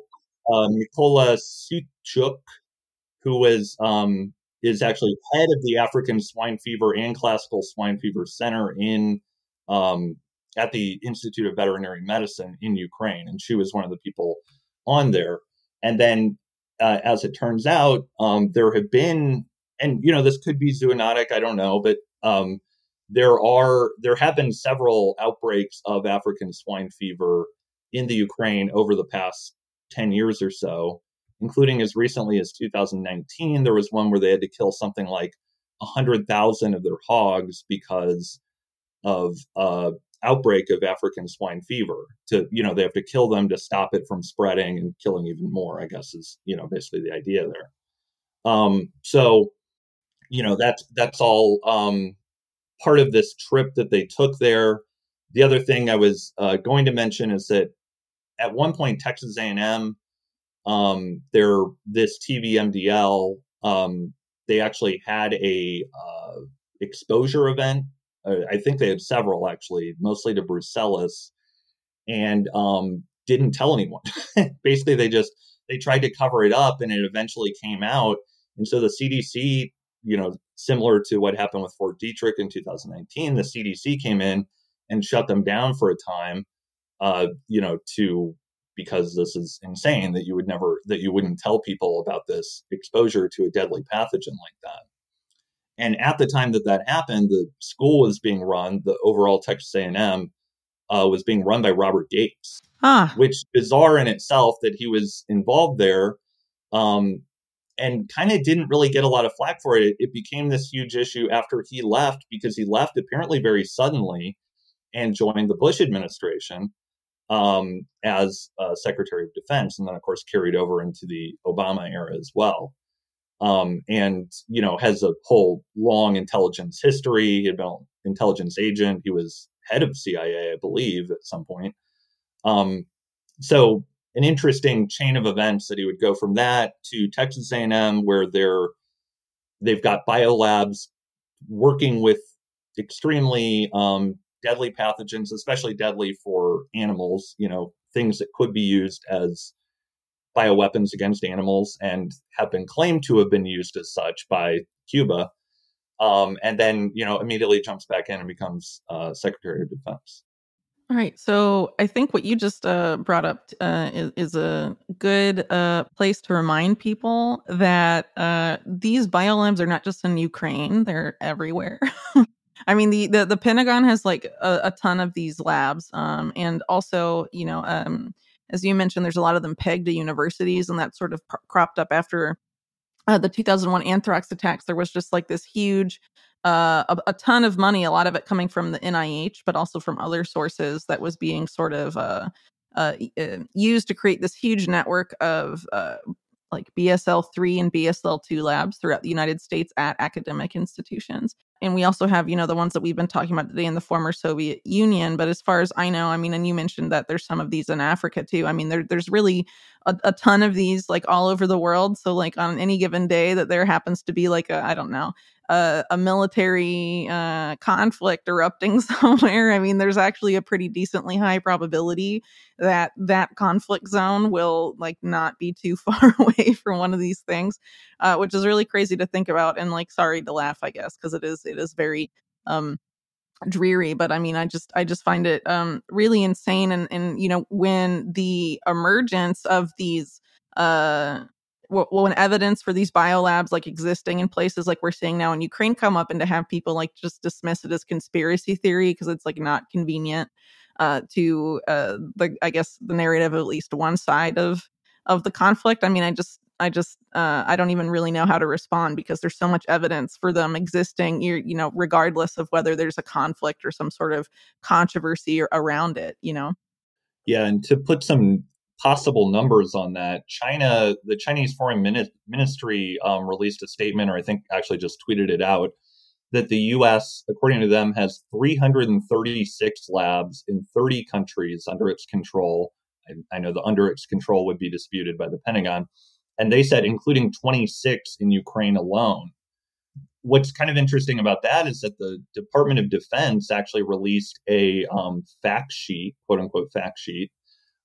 uh, Mykola Suchuk, who was um, is actually head of the African Swine Fever and Classical Swine Fever Center in um, at the Institute of Veterinary Medicine in Ukraine, and she was one of the people on there. And then, uh, as it turns out, um, there have been, and you know, this could be zoonotic, I don't know, but um, there are there have been several outbreaks of African swine fever in the Ukraine over the past ten years or so, including as recently as two thousand nineteen. There was one where they had to kill something like one hundred thousand of their hogs because of uh, outbreak of African swine fever. To, you know, they have to kill them to stop it from spreading and killing even more, I guess is, you know, basically the idea there. Um, so, you know, that's, that's all um, part of this trip that they took there. The other thing I was uh, going to mention is that at one point, Texas A and M, um, their, this T V M D L, um, they actually had a uh, exposure event. I think they had several, actually, mostly to Brucellus, and um, didn't tell anyone. Basically, they just they tried to cover it up, and it eventually came out. And so the C D C, you know, similar to what happened with Fort Detrick in two thousand nineteen, the C D C came in and shut them down for a time. Uh, you know, to because this is insane that you would never that you wouldn't tell people about this exposure to a deadly pathogen like that. And at the time that that happened, the school was being run, the overall Texas A and M uh, was being run by Robert Gates, Ah, which bizarre in itself that he was involved there, um, and kind of didn't really get a lot of flack for it. It became this huge issue after he left, because he left apparently very suddenly and joined the Bush administration um, as uh, Secretary of Defense, and then, of course, carried over into the Obama era as well. Um, and, you know, has a whole long intelligence history. He had been an intelligence agent. He was head of C I A, I believe, at some point. Um, so an interesting chain of events that he would go from that to Texas A and M, where they're, they've got biolabs working with extremely um, deadly pathogens, especially deadly for animals, you know, things that could be used as bioweapons against animals and have been claimed to have been used as such by Cuba. Um, and then, you know, immediately jumps back in and becomes uh, Secretary of Defense. all right. So I think what you just uh, brought up uh, is, is a good uh, place to remind people that uh, these biolabs are not just in Ukraine; they're everywhere. I mean, the, the the Pentagon has like a, a ton of these labs, um, and also, you know, um, as you mentioned, there's a lot of them pegged to universities, and that sort of pr- cropped up after uh, the two thousand one anthrax attacks. There was just like this huge, uh, a, a ton of money, a lot of it coming from the N I H, but also from other sources that was being sort of uh, uh, uh, used to create this huge network of uh, like B S L three and B S L two labs throughout the United States at academic institutions. And we also have, you know, the ones that we've been talking about today in the former Soviet Union. But as far as I know, I mean, and you mentioned that there's some of these in Africa too. I mean, there, there's really a, a ton of these like all over the world. So like on any given day that there happens to be like a, I don't know, a, a military uh, conflict erupting somewhere, I mean, there's actually a pretty decently high probability that that conflict zone will like not be too far away from one of these things, uh, which is really crazy to think about. And like, sorry to laugh, I guess, because it is it is very um, dreary. But I mean, I just I just find it um, really insane. And and you know, when the emergence of these uh, well, when evidence for these biolabs like existing in places like we're seeing now in Ukraine come up, and to have people like just dismiss it as conspiracy theory because it's like not convenient uh, to uh, the I guess the narrative of at least one side of of the conflict. I mean, I just I just uh, I don't even really know how to respond because there's so much evidence for them existing, you you know, regardless of whether there's a conflict or some sort of controversy around it, you know. Yeah, and to put some possible numbers on that, China, the Chinese Foreign Mini- Ministry um, released a statement, or I think actually just tweeted it out, that the U S, according to them, has three hundred thirty-six labs in thirty countries under its control. I, I know the under its control would be disputed by the Pentagon. And they said, including twenty-six in Ukraine alone. What's kind of interesting about that is that the Department of Defense actually released a um, fact sheet, quote unquote fact sheet,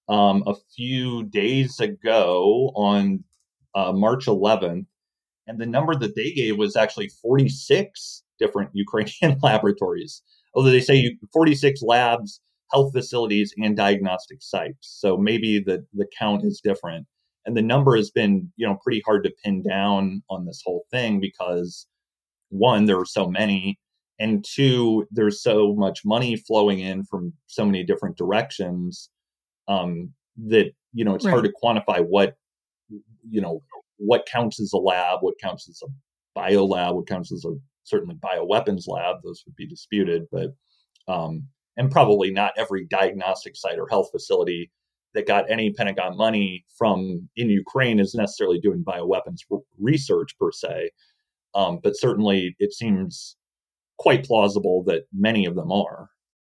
um, a few days ago on uh, March eleventh, and the number that they gave was actually forty-six different Ukrainian laboratories. Although they say forty-six labs, health facilities, and diagnostic sites. So maybe the, the count is different. And the number has been, you know, pretty hard to pin down on this whole thing because, one, there are so many, and two, there's so much money flowing in from so many different directions um, that, you know, it's Right. hard to quantify what, you know, what counts as a lab, what counts as a bio lab, what counts as a certainly bioweapons lab. Those would be disputed, but um, and probably not every diagnostic site or health facility that got any Pentagon money from in Ukraine is necessarily doing bioweapons r- research per se. Um, but certainly it seems quite plausible that many of them are.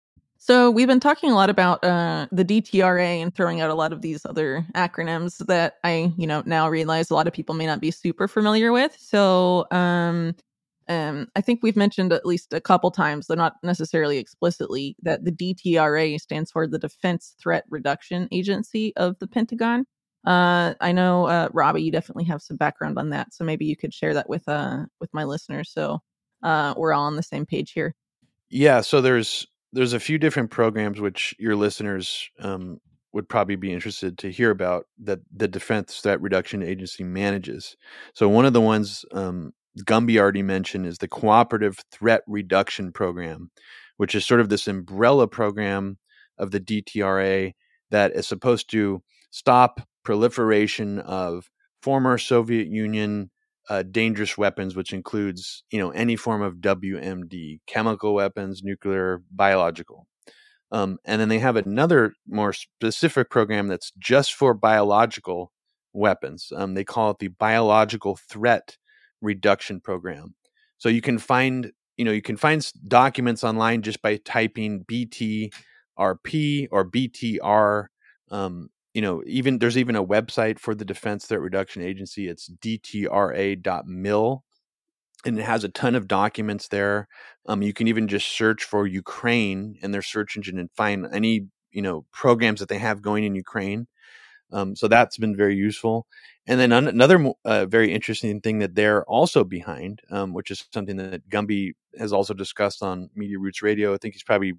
So we've been talking a lot about uh, the D T R A and throwing out a lot of these other acronyms that I, you know, now realize a lot of people may not be super familiar with. So um, um, I think we've mentioned at least a couple times, though not necessarily explicitly, that the D T R A stands for the Defense Threat Reduction Agency of the Pentagon. Uh, I know, uh, Robbie, you definitely have some background on that, so maybe you could share that with uh, with my listeners, so uh, we're all on the same page here. Yeah, so there's there's a few different programs which your listeners um, would probably be interested to hear about that the Defense Threat Reduction Agency manages. So one of the ones um, Gumby already mentioned is the Cooperative Threat Reduction Program, which is sort of this umbrella program of the D T R A that is supposed to stop proliferation of former Soviet Union Uh, dangerous weapons, which includes, you know, any form of W M D, chemical weapons, nuclear, biological. Um, and then they have another more specific program that's just for biological weapons. Um, they call it the Biological Threat Reduction Program. So you can find, you know, you can find documents online just by typing B T R P or B T R. Um, you know, even there's even a website for the Defense Threat Reduction Agency. It's D T R A dot mil, and it has a ton of documents there. Um, you can even just search for Ukraine in their search engine and find any, you know, programs that they have going in Ukraine. Um, so that's been very useful. And then another uh, very interesting thing that they're also behind, um, which is something that Gumby has also discussed on Media Roots Radio. I think he's probably,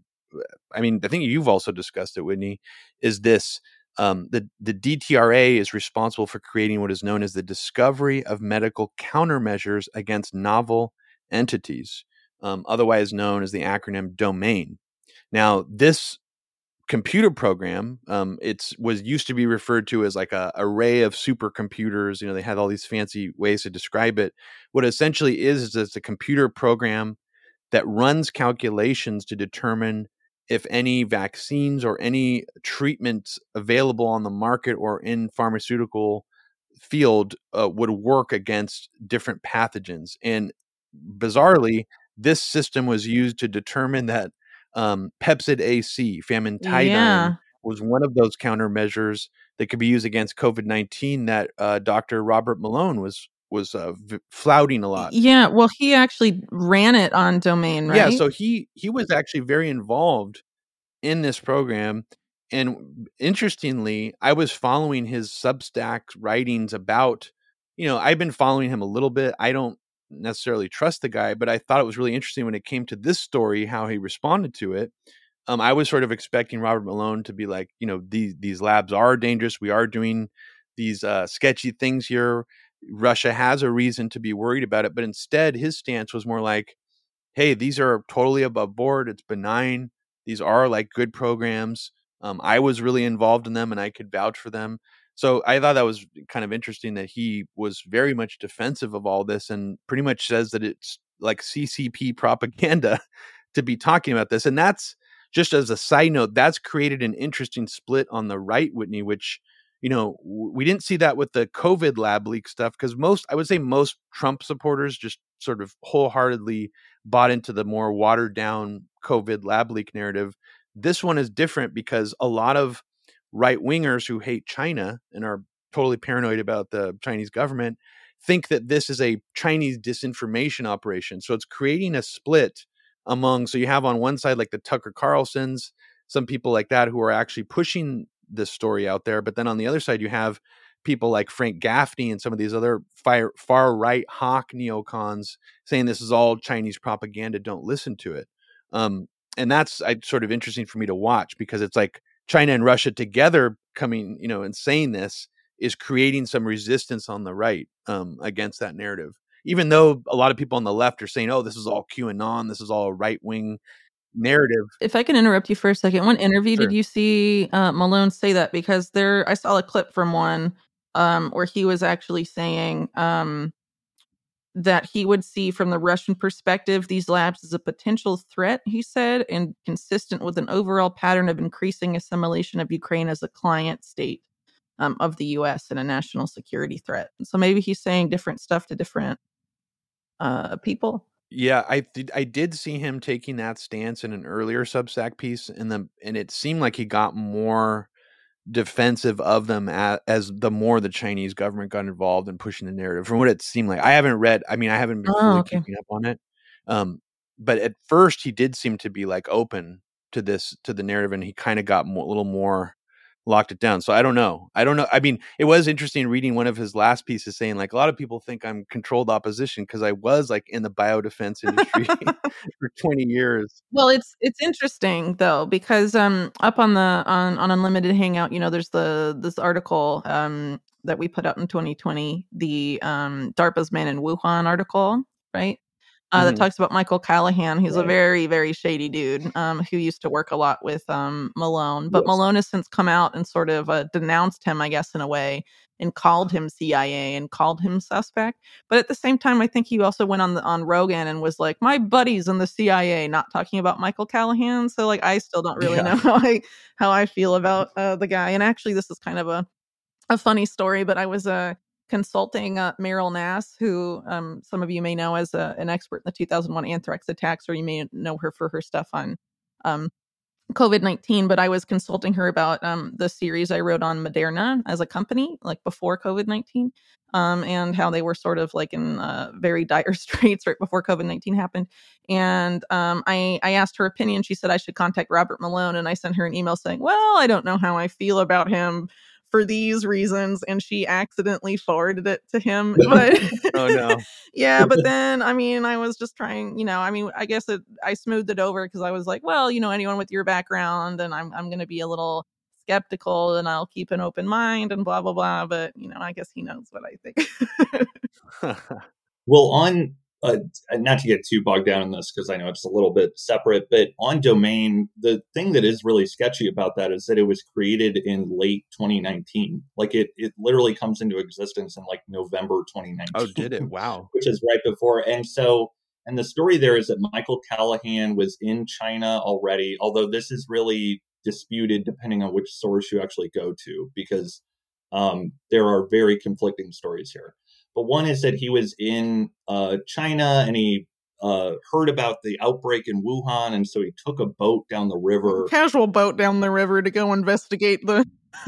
I mean, I think you've also discussed it, Whitney, is this. Um, the, the D T R A is responsible for creating what is known as the Discovery of Medical Countermeasures Against Novel Entities, um, otherwise known as the acronym DOMAIN. Now, this computer program, um, it's was used to be referred to as like a array of supercomputers. You know, they had all these fancy ways to describe it. What it essentially is is it's a computer program that runs calculations to determine if any vaccines or any treatments available on the market or in pharmaceutical field uh, would work against different pathogens. And bizarrely, this system was used to determine that um, Pepsid A C, famotidine, Yeah. was one of those countermeasures that could be used against COVID nineteen that uh, Doctor Robert Malone was was uh, v- flouting a lot. Yeah, well, he actually ran it on Domain, right? Yeah, so he he was actually very involved in this program. And interestingly, I was following his Substack writings about, you know, I've been following him a little bit. I don't necessarily trust the guy, but I thought it was really interesting when it came to this story, how he responded to it. Um, I was sort of expecting Robert Malone to be like, you know, these these labs are dangerous. We are doing these uh, sketchy things here. Russia has a reason to be worried about it. But instead, his stance was more like, hey, these are totally above board. It's benign. These are like good programs. Um, I was really involved in them and I could vouch for them. So I thought that was kind of interesting that he was very much defensive of all this and pretty much says that it's like C C P propaganda to be talking about this. And that's just as a side note, that's created an interesting split on the right, Whitney, which, you know, we didn't see that with the COVID lab leak stuff because most, I would say most Trump supporters just sort of wholeheartedly bought into the more watered down COVID lab leak narrative. This one is different because a lot of right wingers who hate China and are totally paranoid about the Chinese government think that this is a Chinese disinformation operation. So it's creating a split among, so you have on one side like the Tucker Carlsons, some people like that who are actually pushing this story out there. But then on the other side, you have people like Frank Gaffney and some of these other far, far right hawk neocons saying this is all Chinese propaganda. Don't listen to it. Um, and that's I, sort of interesting for me to watch, because it's like China and Russia together coming, you know, and saying this is creating some resistance on the right um, against that narrative. Even though a lot of people on the left are saying, oh, this is all QAnon, this is all a right-wing narrative. If I can interrupt you for a second, what interview Sure. did you see uh, Malone say that? Because there, I saw a clip from one um, where he was actually saying um, that he would see from the Russian perspective these labs as a potential threat, he said, and consistent with an overall pattern of increasing assimilation of Ukraine as a client state um, of the U S and a national security threat. So maybe he's saying different stuff to different uh, people. Yeah, I did. I did see him taking that stance in an earlier Substack piece, and the and it seemed like he got more defensive of them as, as the more the Chinese government got involved in pushing the narrative. From what it seemed like, I haven't read. I mean, I haven't been Oh, fully okay. keeping up on it. Um, but at first, he did seem to be like open to this to the narrative, and he kind of got more, a little more locked it down. So I don't know. I don't know. I mean, it was interesting reading one of his last pieces saying like a lot of people think I'm controlled opposition because I was like in the biodefense industry for twenty years. Well, it's it's interesting though, because um up on the on, on Unlimited Hangout, you know, there's the this article um that we put out in twenty twenty, the um DARPA's Man in Wuhan article, right? Uh, that Mhm. talks about Michael Callahan. He's a Right. very, very shady dude um, who used to work a lot with um, Malone. But Yes. Malone has since come out and sort of uh, denounced him, I guess, in a way, and called him C I A and called him suspect. But at the same time, I think he also went on the, on Rogan and was like, "My buddies in the C I A," not talking about Michael Callahan. So, like, I still don't really Yeah. know how I how I feel about uh, the guy. And actually, this is kind of a a funny story, but I was uh, consulting uh, Meryl Nass, who um, some of you may know as a, an expert in the two thousand one anthrax attacks, or you may know her for her stuff on um, COVID nineteen. But I was consulting her about um, the series I wrote on Moderna as a company, like before COVID nineteen, um, and how they were sort of like in uh, very dire straits right before COVID nineteen happened. And um, I, I asked her opinion. She said I should contact Robert Malone, and I sent her an email saying, "Well, I don't know how I feel about him for these reasons," and she accidentally forwarded it to him. But Oh no. yeah, but then I mean, I was just trying, you know, I mean, I guess it, I smoothed it over because I was like, well, you know, anyone with your background, and I'm I'm going to be a little skeptical, and I'll keep an open mind, and blah blah blah. But you know, I guess he knows what I think. Well, on uh, not to get too bogged down in this because I know it's a little bit separate, but on Domain, the thing that is really sketchy about that is that it was created in late twenty nineteen. Like it, it literally comes into existence in like November twenty nineteen. Oh, did it? Wow. Which is right before. And so, and the story there is that Michael Callahan was in China already, although this is really disputed depending on which source you actually go to, because um, there are very conflicting stories here. But one is that he was in uh, China and he uh, heard about the outbreak in Wuhan. And so he took a boat down the river. Casual boat down the river to go investigate the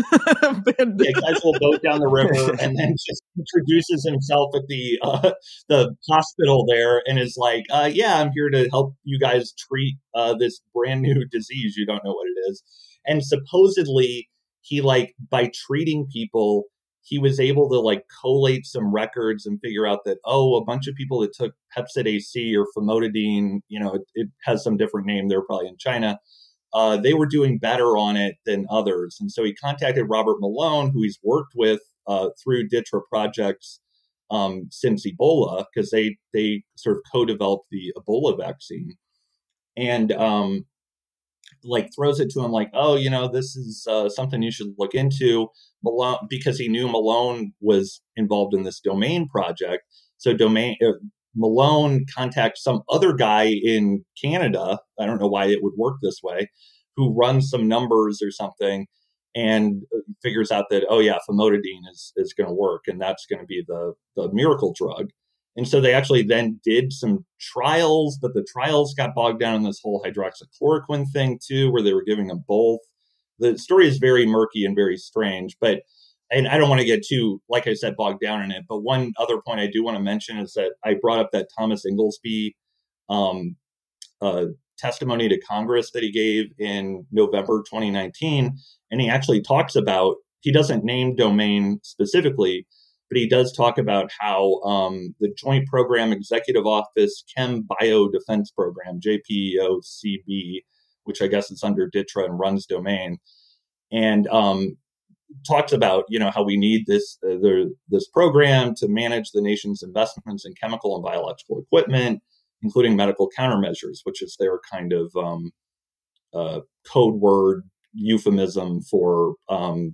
yeah, casual boat down the river, and then just introduces himself at the uh, the hospital there and is like, uh, yeah, I'm here to help you guys treat uh, this brand new disease. You don't know what it is. And supposedly he, like, by treating people, he was able to like collate some records and figure out that, oh, a bunch of people that took Pepcid A C or famotidine, you know, it, it has some different name. They're probably in China. Uh, they were doing better on it than others. And so he contacted Robert Malone, who he's worked with uh, through D I T R A projects um, since Ebola, because they, they sort of co-developed the Ebola vaccine. And um, like throws it to him like, oh, you know, this is uh, something you should look into. Malone, because he knew Malone was involved in this Domain project. So Domain uh, Malone contacts some other guy in Canada. I don't know why it would work this way, who runs some numbers or something and figures out that, oh yeah, famotidine is, is going to work. And that's going to be the, the miracle drug. And so they actually then did some trials, but the trials got bogged down in this whole hydroxychloroquine thing too, where they were giving them both. The story is very murky and very strange, but and I don't want to get too, like I said, bogged down in it. But one other point I do want to mention is that I brought up that Thomas Inglesby um, uh, testimony to Congress that he gave in November twenty nineteen. And he actually talks about, he doesn't name domain specifically, but he does talk about how um, the Joint Program Executive Office Chem Bio Defense Program, J P E O C B, which I guess is under D I T R A and runs domain, and um, talks about, you know, how we need this uh, the, this program to manage the nation's investments in chemical and biological equipment, including medical countermeasures, which is their kind of um, uh, code word euphemism for um,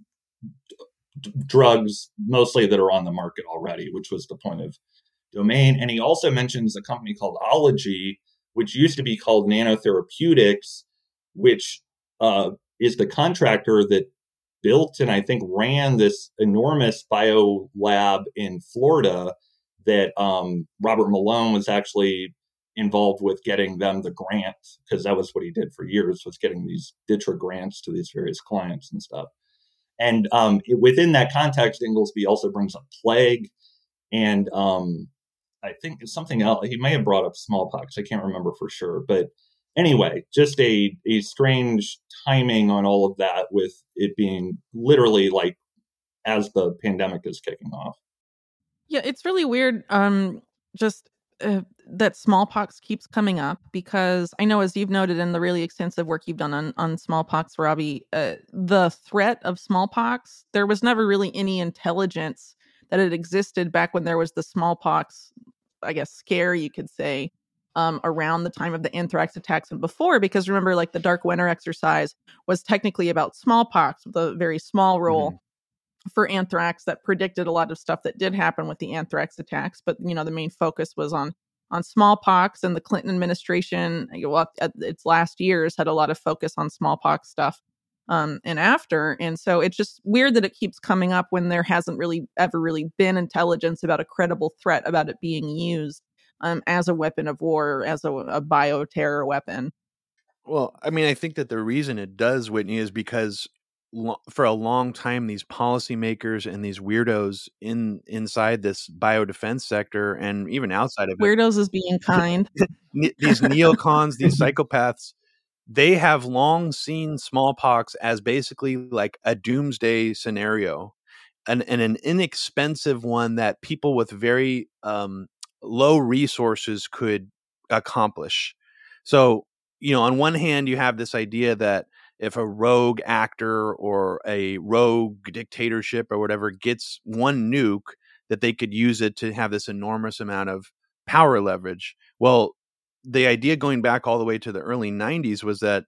d- drugs, mostly that are on the market already, which was the point of domain. And he also mentions a company called Ology, which used to be called Nanotherapeutics, which uh, is the contractor that built and I think ran this enormous bio lab in Florida that um, Robert Malone was actually involved with getting them the grant, because that was what he did for years, was getting these D I T R A grants to these various clients and stuff. And um, it, within that context, Inglesby also brings up plague and um, I think something else. He may have brought up smallpox. I can't remember for sure. But anyway, just a, a strange timing on all of that, with it being literally like as the pandemic is kicking off. Yeah, it's really weird. Um, just uh, that smallpox keeps coming up, because I know, as you've noted in the really extensive work you've done on, on smallpox, Robbie, uh, the threat of smallpox, there was never really any intelligence that it existed back when there was the smallpox, I guess, scare, you could say, um, around the time of the anthrax attacks and before, because remember, like the Dark Winter exercise was technically about smallpox with a very small role. Mm-hmm. for anthrax that predicted a lot of stuff that did happen with the anthrax attacks. But, you know, the main focus was on on smallpox, and the Clinton administration, well, at its last years, had a lot of focus on smallpox stuff um, and after. And so it's just weird that it keeps coming up when there hasn't really ever really been intelligence about a credible threat about it being used um, as a weapon of war, as a, a bioterror weapon. Well, I mean, I think that the reason it does, Whitney, is because for a long time, these policymakers and these weirdos in inside this biodefense sector and even outside of it, weirdos is being kind. These neocons, these psychopaths, they have long seen smallpox as basically like a doomsday scenario, and, and an inexpensive one that people with very um, low resources could accomplish. So, you know, on one hand, you have this idea that if a rogue actor or a rogue dictatorship or whatever gets one nuke, that they could use it to have this enormous amount of power leverage. Well, the idea going back all the way to the early nineties was that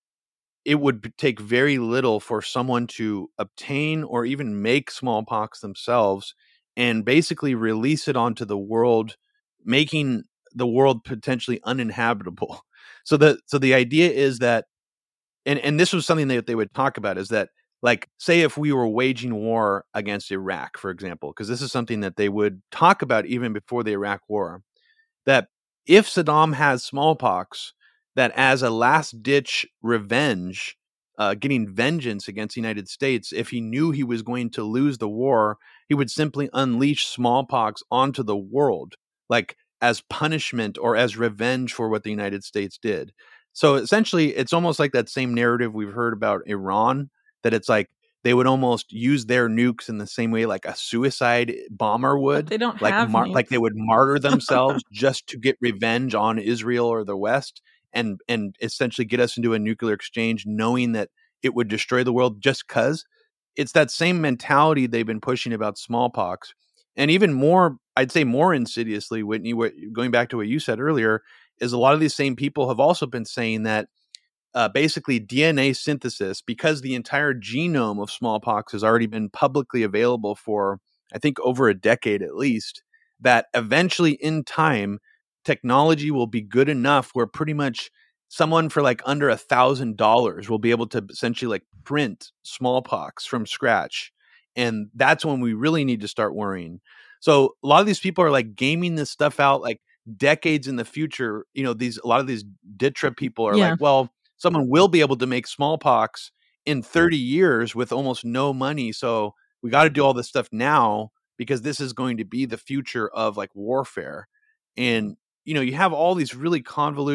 it would take very little for someone to obtain or even make smallpox themselves and basically release it onto the world, making the world potentially uninhabitable. So the so the idea is that, And and this was something that they would talk about, is that, like, say if we were waging war against Iraq, for example, because this is something that they would talk about even before the Iraq war, that if Saddam has smallpox, that as a last-ditch revenge, uh, getting vengeance against the United States, if he knew he was going to lose the war, he would simply unleash smallpox onto the world, like as punishment or as revenge for what the United States did. So essentially, it's almost like that same narrative we've heard about Iran, that it's like they would almost use their nukes in the same way like a suicide bomber would. But they don't like have mar- nukes. like they would martyr themselves just to get revenge on Israel or the West, and and essentially get us into a nuclear exchange, knowing that it would destroy the world just because. It's that same mentality they've been pushing about smallpox. And even more, I'd say more insidiously, Whitney, what, going back to what you said earlier, is a lot of these same people have also been saying that uh, basically D N A synthesis, because the entire genome of smallpox has already been publicly available for, I think, over a decade at least, that eventually in time, technology will be good enough where pretty much someone for like under a thousand dollars will be able to essentially like print smallpox from scratch. And that's when we really need to start worrying. So a lot of these people are like gaming this stuff out like decades in the future. You know, these a lot of these D I T R A people are Yeah. like, well, someone will be able to make smallpox in thirty years with almost no money. So we got to do all this stuff now because this is going to be the future of like warfare. And, you know, you have all these really convoluted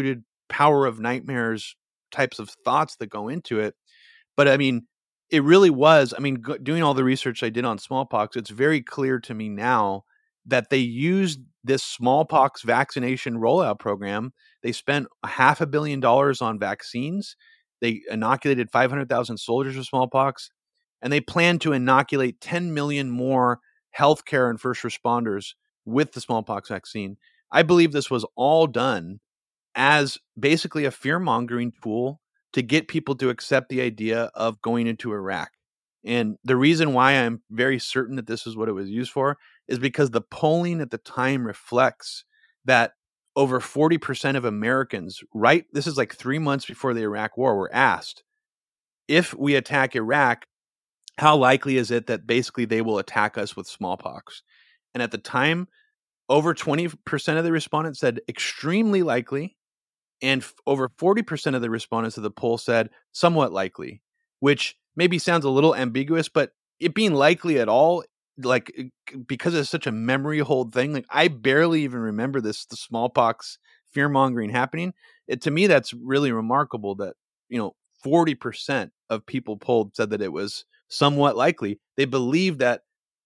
power of nightmares types of thoughts that go into it. But I mean, it really was, I mean, go, doing all the research I did on smallpox, it's very clear to me now that they used this smallpox vaccination rollout program. They spent half a billion dollars on vaccines. They inoculated five hundred thousand soldiers with smallpox, and they plan to inoculate ten million more healthcare and first responders with the smallpox vaccine. I believe this was all done as basically a fear-mongering tool to get people to accept the idea of going into Iraq. And the reason why I'm very certain that this is what it was used for is because the polling at the time reflects that over forty percent of Americans, right, this is like three months before the Iraq War, were asked, if we attack Iraq, how likely is it that basically they will attack us with smallpox? And at the time, over twenty percent of the respondents said extremely likely, and f- over forty percent of the respondents of the poll said somewhat likely, which maybe sounds a little ambiguous, but it being likely at all, like because it's such a memory hold thing, like I barely even remember this, the smallpox fear mongering happening. It, to me, that's really remarkable that, you know, forty percent of people polled said that it was somewhat likely. They believed that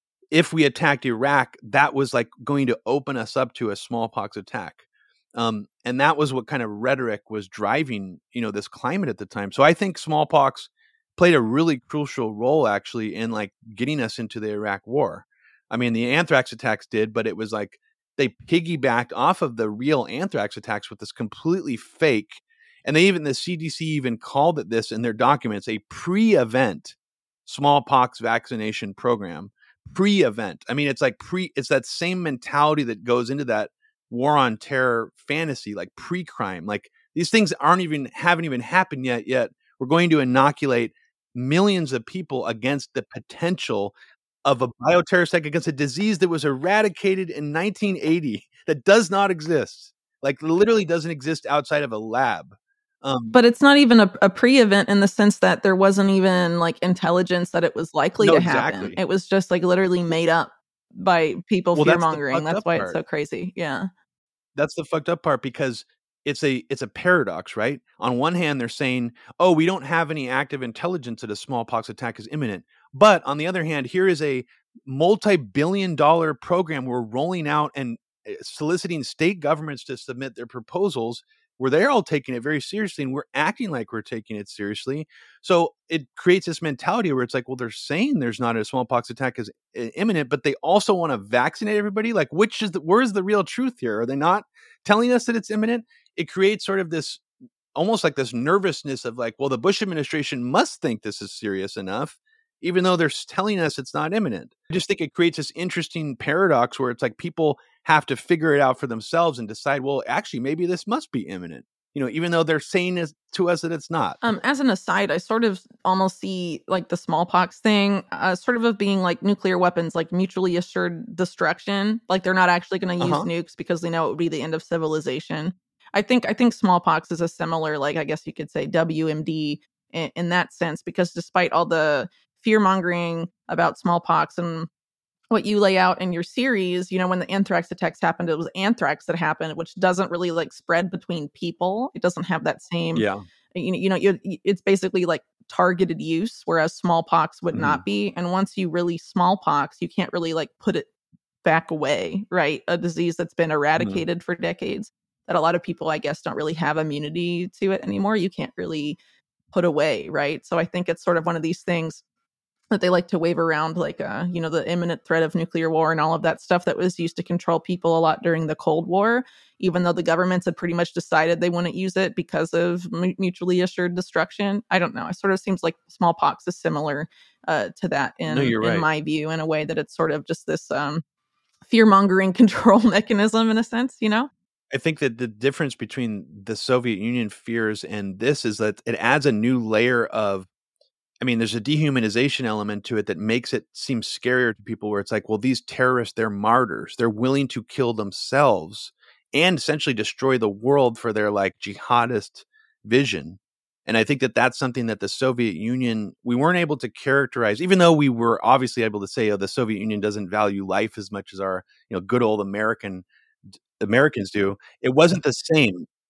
if we attacked Iraq, that was like going to open us up to a smallpox attack. Um, and that was what kind of rhetoric was driving, you know, this climate at the time. So I think smallpox played a really crucial role actually in like getting us into the Iraq war. I mean, the anthrax attacks did, but it was like they piggybacked off of the real anthrax attacks with this completely fake. And they even, the C D C even called it this in their documents, a pre-event smallpox vaccination program. Pre-event. I mean, it's like pre, it's that same mentality that goes into that war on terror fantasy, like pre-crime. Like these things aren't even, haven't even happened yet, yet we're going to inoculate millions of people against the potential of a bioterrorist attack against a disease that was eradicated in nineteen eighty that does not exist. Like literally doesn't exist outside of a lab. Um, but it's not even a, a pre-event in the sense that there wasn't even like intelligence that it was likely no, to exactly. happen. It was just like literally made up by people well, fear-mongering. That's, that's why part. it's so crazy. Yeah. That's the fucked up part, because it's a it's a paradox, right? On one hand, they're saying, oh, we don't have any active intelligence that a smallpox attack is imminent. But on the other hand, here is a multi-billion dollar program we're rolling out and soliciting state governments to submit their proposals where they're all taking it very seriously and we're acting like we're taking it seriously. So it creates this mentality where it's like, well, they're saying there's not a smallpox attack is imminent, but they also want to vaccinate everybody. Like, which is the, where's the real truth here? Are they not telling us that it's imminent? It creates sort of this, almost like this nervousness of like, well, the Bush administration must think this is serious enough, even though they're telling us it's not imminent. I just think it creates this interesting paradox where it's like people have to figure it out for themselves and decide, well, actually, maybe this must be imminent, you know, even though they're saying this to us that it's not. Um, as an aside, I sort of almost see like the smallpox thing uh, sort of of being like nuclear weapons, like mutually assured destruction. Like they're not actually going to use Uh-huh. nukes because they know it would be the end of civilization. I think I think smallpox is a similar, like, I guess you could say W M D in, in that sense, because despite all the fear mongering about smallpox and what you lay out in your series, you know, when the anthrax attacks happened, it was anthrax that happened, which doesn't really like spread between people. It doesn't have that same, Yeah. you know, you know, you, it's basically like targeted use, whereas smallpox would Mhm. not be. And once you release smallpox, you can't really like put it back away, right? A disease that's been eradicated for decades, that a lot of people, I guess, don't really have immunity to it anymore. You can't really put away, right? So I think it's sort of one of these things that they like to wave around, like, uh, you know, the imminent threat of nuclear war and all of that stuff that was used to control people a lot during the Cold War, even though the governments had pretty much decided they wouldn't use it because of mu- mutually assured destruction. I don't know. It sort of seems like smallpox is similar uh, to that in, No, you're in right. my view, in a way that it's sort of just this um, fear-mongering control mechanism in a sense, you know? I think that the difference between the Soviet Union fears and this is that it adds a new layer of, I mean, there's a dehumanization element to it that makes it seem scarier to people, where it's like, well, these terrorists, they're martyrs. They're willing to kill themselves and essentially destroy the world for their like jihadist vision. And I think that that's something that the Soviet Union, we weren't able to characterize, even though we were obviously able to say, oh, the Soviet Union doesn't value life as much as our, you know, good old American Americans do. It wasn't the same.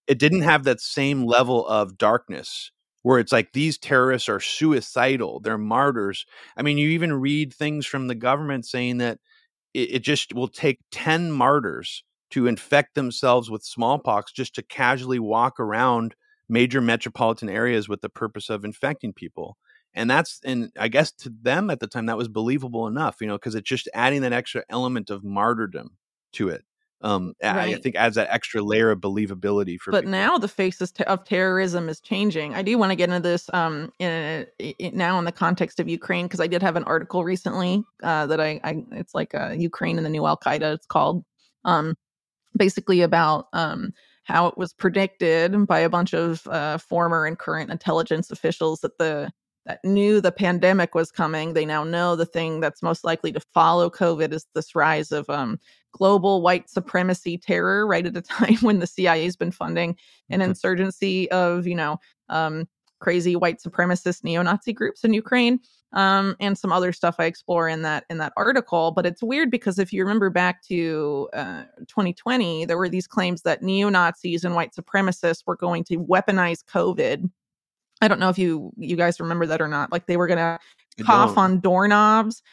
it didn't have that same level of darkness where it's like these terrorists are suicidal, they're martyrs. I mean, you even read things from the government saying that it, it just will take ten martyrs to infect themselves with smallpox just to casually walk around major metropolitan areas with the purpose of infecting people. And that's, and I guess to them at the time, that was believable enough, you know, because it's just adding that extra element of martyrdom to it. Um, right. I, I think adds that extra layer of believability for But people. now the face of terrorism is changing. I do want to get into this um, in, in, now in the context of Ukraine, because I did have an article recently uh, that I, I, it's like uh, Ukraine and the new Al-Qaeda, it's called, um, basically about um, how it was predicted by a bunch of uh, former and current intelligence officials that the that knew the pandemic was coming. They now know the thing that's most likely to follow COVID is this rise of um, global white supremacy terror, right at a time when the C I A has been funding an insurgency of, you know, um, crazy white supremacist neo-Nazi groups in Ukraine, um, and some other stuff I explore in that in that article. But it's weird because if you remember back to uh, twenty twenty, there were these claims that neo-Nazis and white supremacists were going to weaponize COVID. I don't know if you you guys remember that or not. Like they were going to cough on doorknobs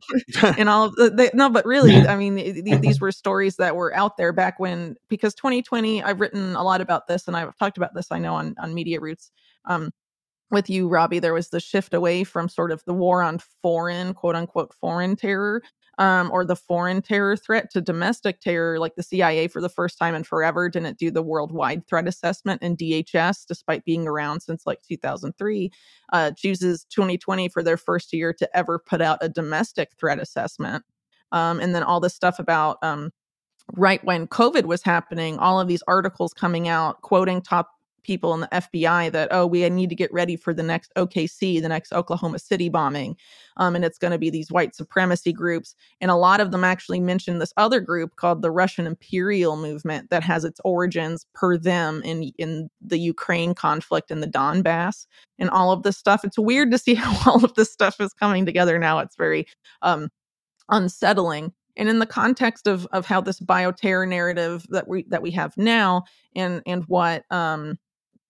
and all of the, they, no, but really, I mean, th- these were stories that were out there back when, because twenty twenty, I've written a lot about this and I've talked about this, I know, on, on Media Roots. Um, with you, Robbie, there was the shift away from sort of the war on foreign, quote unquote, foreign terror, um, or the foreign terror threat to domestic terror. Like the C I A for the first time in forever didn't do the worldwide threat assessment, and D H S, despite being around since like two thousand three, uh, chooses twenty twenty for their first year to ever put out a domestic threat assessment. Um, and then all this stuff about um, right when COVID was happening, all of these articles coming out quoting top people in the F B I that, oh, we need to get ready for the next O K C, the next Oklahoma City bombing. Um, and it's going to be these white supremacy groups. And a lot of them actually mentioned this other group called the Russian Imperial Movement that has its origins per them in, in the Ukraine conflict in the Donbass and all of this stuff. It's weird to see how all of this stuff is coming together now. It's very um, unsettling. And in the context of of how this bioterror narrative that we that we have now, and and what um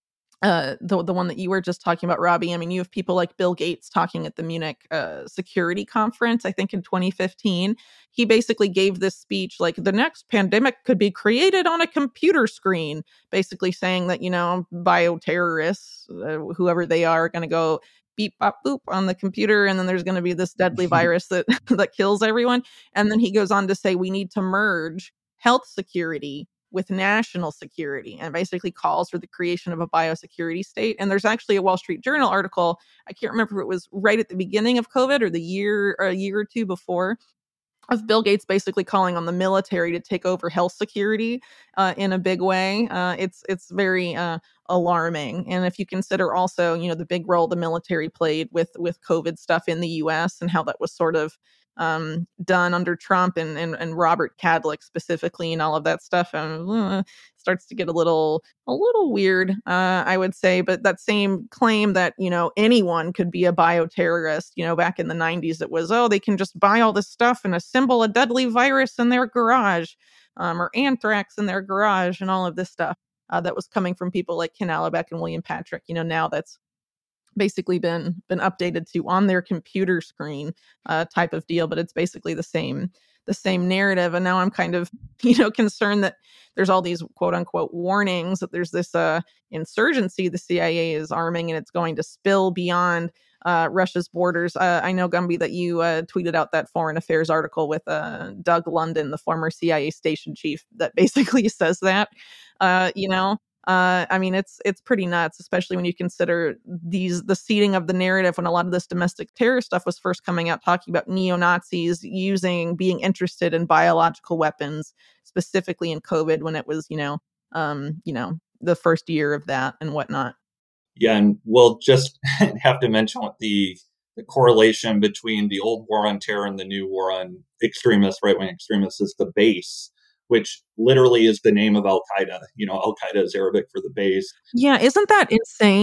uh the the one that you were just talking about, Robbie, I mean, you have people like Bill Gates talking at the Munich uh, Security Conference, I think in twenty fifteen. He basically gave this speech like the next pandemic could be created on a computer screen, basically saying that, you know, bioterrorists, uh, whoever they are, are going to go beep, bop, boop on the computer. And then there's going to be this deadly virus that, that kills everyone. And then he goes on to say, we need to merge health security with national security, and basically calls for the creation of a biosecurity state. And there's actually a Wall Street Journal article. I can't remember if it was right at the beginning of COVID or the year or a year or two before, of Bill Gates basically calling on the military to take over health security uh, in a big way. Uh, it's it's very uh, alarming. And if you consider also, you know, the big role the military played with with COVID stuff in the U S and how that was sort of um, done under Trump and, and and Robert Kadlec specifically and all of that stuff, and uh, starts to get a little a little weird, uh, I would say. But that same claim that, you know, anyone could be a bioterrorist, you know, back in the nineties, it was, oh, they can just buy all this stuff and assemble a deadly virus in their garage, um, or anthrax in their garage, and all of this stuff uh, that was coming from people like Ken Allebeck and William Patrick. You know, now that's basically been been updated to on their computer screen uh, type of deal, but it's basically the same the same narrative. And now I'm kind of, you know, concerned that there's all these quote unquote warnings that there's this uh, insurgency the C I A is arming, and it's going to spill beyond uh, Russia's borders. Uh, I know, Gumby, that you uh, tweeted out that foreign affairs article with uh, Doug London, the former C I A station chief, that basically says that, uh, you know, Uh, I mean, it's it's pretty nuts, especially when you consider these the seeding of the narrative when a lot of this domestic terror stuff was first coming out, talking about neo-Nazis using, being interested in biological weapons, specifically in COVID when it was, you know, um, you know, the first year of that and whatnot. Yeah, and we'll just have to mention what the the correlation between the old war on terror and the new war on extremists, right-wing extremists, is the base, which literally is the name of Al-Qaeda. You know, Al-Qaeda is Arabic for the base. Yeah, isn't that insane?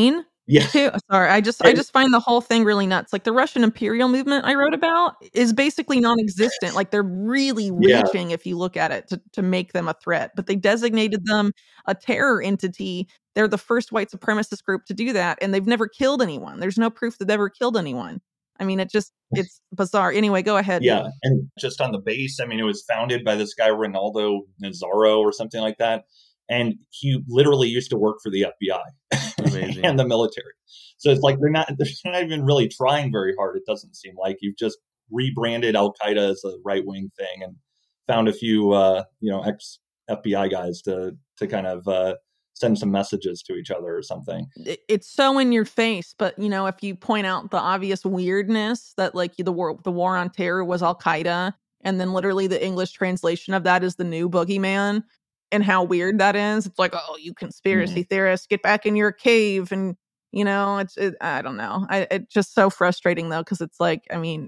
Yeah. Too, sorry, I just I just find the whole thing really nuts. Like the Russian imperial movement I wrote about is basically non-existent. Like they're really Yeah. reaching, if you look at it, to to make them a threat. But they designated them a terror entity. They're the first white supremacist group to do that, and they've never killed anyone. There's no proof that they've ever killed anyone. I mean, it just it's bizarre. Anyway, go ahead. Yeah, and just on the base, I mean, it was founded by this guy Ronaldo Nazzaro or something like that, and he literally used to work for the F B I and the military. So it's like they're not they're not even really trying very hard. It doesn't seem like you've just rebranded Al Qaeda as a right wing thing and found a few uh, you know ex F B I guys to to kind of uh, send some messages to each other or something. It's so in your face, but you know, if you point out the obvious weirdness that like the war, the war on terror was Al Qaeda, and then literally the English translation of that is the new boogeyman, and how weird that is. It's like, oh, you conspiracy mm. theorists, get back in your cave, and you know, it's it, I don't know. I it's just so frustrating though, because it's like, I mean.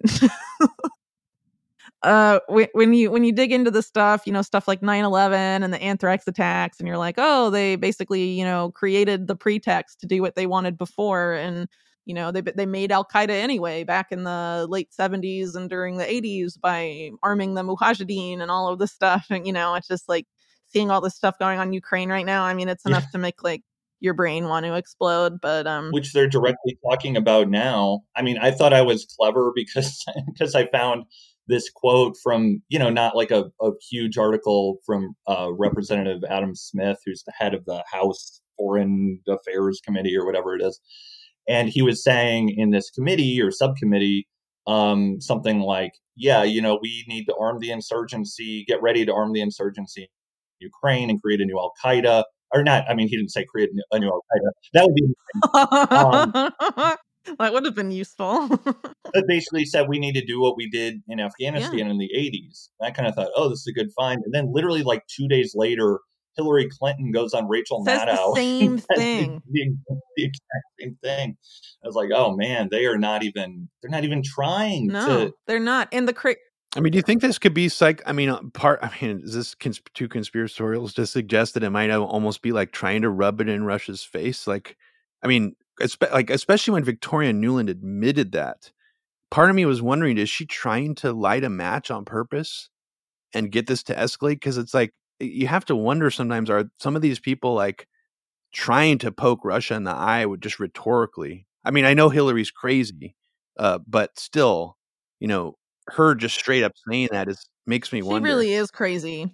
Uh, when you when you dig into the stuff, you know, stuff like nine eleven and the anthrax attacks, and you're like, oh, they basically, you know, created the pretext to do what they wanted before, and you know, they they made Al Qaeda anyway back in the late seventies and during the eighties by arming the Mujahideen and all of this stuff, and you know, it's just like seeing all this stuff going on in Ukraine right now. I mean, it's enough yeah. to make like your brain want to explode, but um, which they're directly talking about now. I mean, I thought I was clever because because I found this quote from, you know, not like a, a huge article from uh, Representative Adam Smith, who's the head of the House Foreign Affairs Committee or whatever it is. And he was saying in this committee or subcommittee, um, something like, yeah, you know, we need to arm the insurgency, get ready to arm the insurgency in Ukraine and create a new Al Qaeda. Or not, I mean, he didn't say create a new Al Qaeda. That would be um, that would have been useful. But basically said we need to do what we did in Afghanistan yeah. in the eighties. I kind of thought, oh, this is a good find. And then literally like two days later, Hillary Clinton goes on Rachel Says Maddow. The same thing. The, the, the exact same thing. I was like, oh man, they are not even, they're not even trying no, to. They're not. And the cra- I mean, do you think this could be psych? I mean, part. I mean, is this cons- too conspiratorial to suggest that it might almost be like trying to rub it in Russia's face? Like, I mean, espe- like especially when Victoria Nuland admitted that. Part of me was wondering, is she trying to light a match on purpose and get this to escalate? Because it's like you have to wonder sometimes: are some of these people like trying to poke Russia in the eye with just rhetorically? I mean, I know Hillary's crazy, uh, but still, you know. Her just straight up saying that is makes me she wonder. She really is crazy.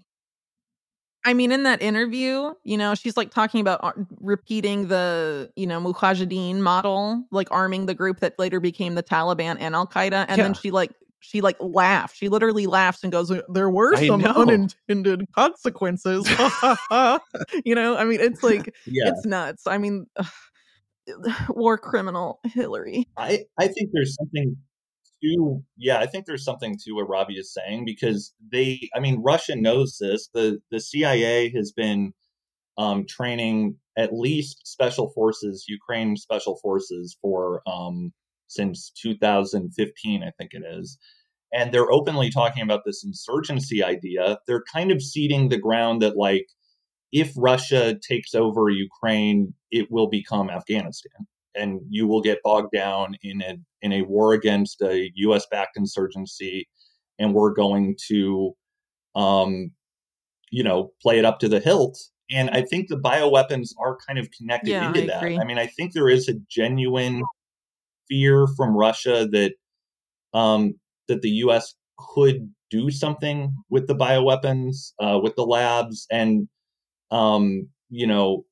I mean, in that interview, you know, she's like talking about uh, repeating the, you know, Mujahideen model, like arming the group that later became the Taliban and Al Qaeda. And yeah. then she like, she like laughed. She literally laughs and goes, there were some unintended consequences. You know, I mean, it's like, yeah. it's nuts. I mean, ugh, war criminal Hillary. I, I think there's something to, yeah, I think there's something to what Robbie is saying, because they, I mean, Russia knows this. The the C I A has been um, training at least special forces, Ukraine special forces, for um, since two thousand fifteen, I think it is. And they're openly talking about this insurgency idea. They're kind of seeding the ground that, like, if Russia takes over Ukraine, it will become Afghanistan. And you will get bogged down in a in a war against a U S-backed insurgency, and we're going to, um, you know, play it up to the hilt. And I think the bioweapons are kind of connected yeah, into I that. Agree. I mean, I think there is a genuine fear from Russia that um, that the U S could do something with the bioweapons, uh, with the labs, and um, you know.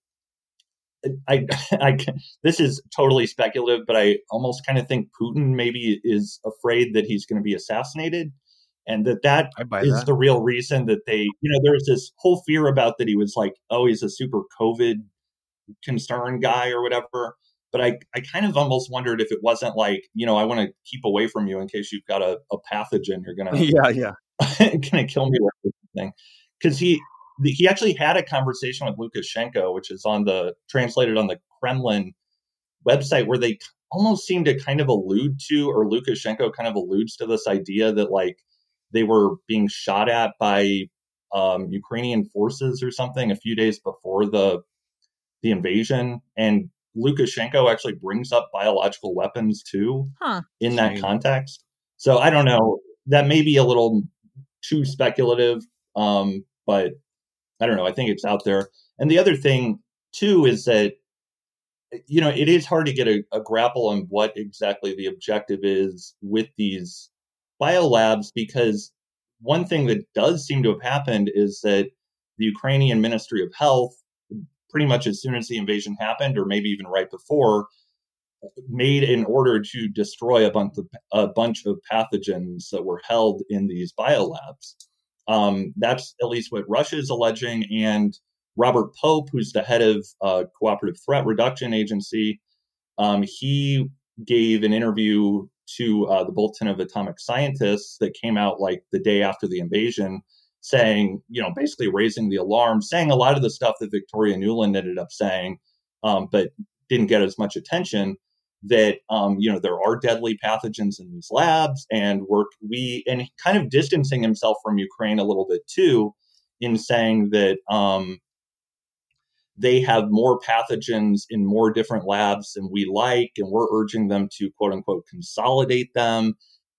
I, I, this is totally speculative, but I almost kind of think Putin maybe is afraid that he's going to be assassinated, and that that is that. the real reason that they, you know, there's this whole fear about that he was like, oh, he's a super COVID concern guy or whatever. But I, I kind of almost wondered if it wasn't like, you know, I want to keep away from you in case you've got a, a pathogen you're going to, yeah, yeah, going to kill me with something, because he. He actually had a conversation with Lukashenko, which is on the translated on the Kremlin website, where they almost seem to kind of allude to, or Lukashenko kind of alludes to this idea that like they were being shot at by um, Ukrainian forces or something a few days before the the invasion, and Lukashenko actually brings up biological weapons too Huh. in that context. So I don't know. That may be a little too speculative, um, but I don't know. I think it's out there. And the other thing too is that, you know, it is hard to get a, a grapple on what exactly the objective is with these biolabs, because one thing that does seem to have happened is that the Ukrainian Ministry of Health, pretty much as soon as the invasion happened, or maybe even right before, made an order to destroy a bunch of, a bunch of pathogens that were held in these biolabs. Um, that's at least what Russia is alleging. And Robert Pope, who's the head of uh, Cooperative Threat Reduction Agency, um, he gave an interview to uh, the Bulletin of Atomic Scientists that came out like the day after the invasion, saying, you know, basically raising the alarm, saying a lot of the stuff that Victoria Nuland ended up saying, um, but didn't get as much attention, that, um, you know, there are deadly pathogens in these labs, and we're, we, and kind of distancing himself from Ukraine a little bit too, in saying that, um, they have more pathogens in more different labs than we like, and we're urging them to quote unquote consolidate them.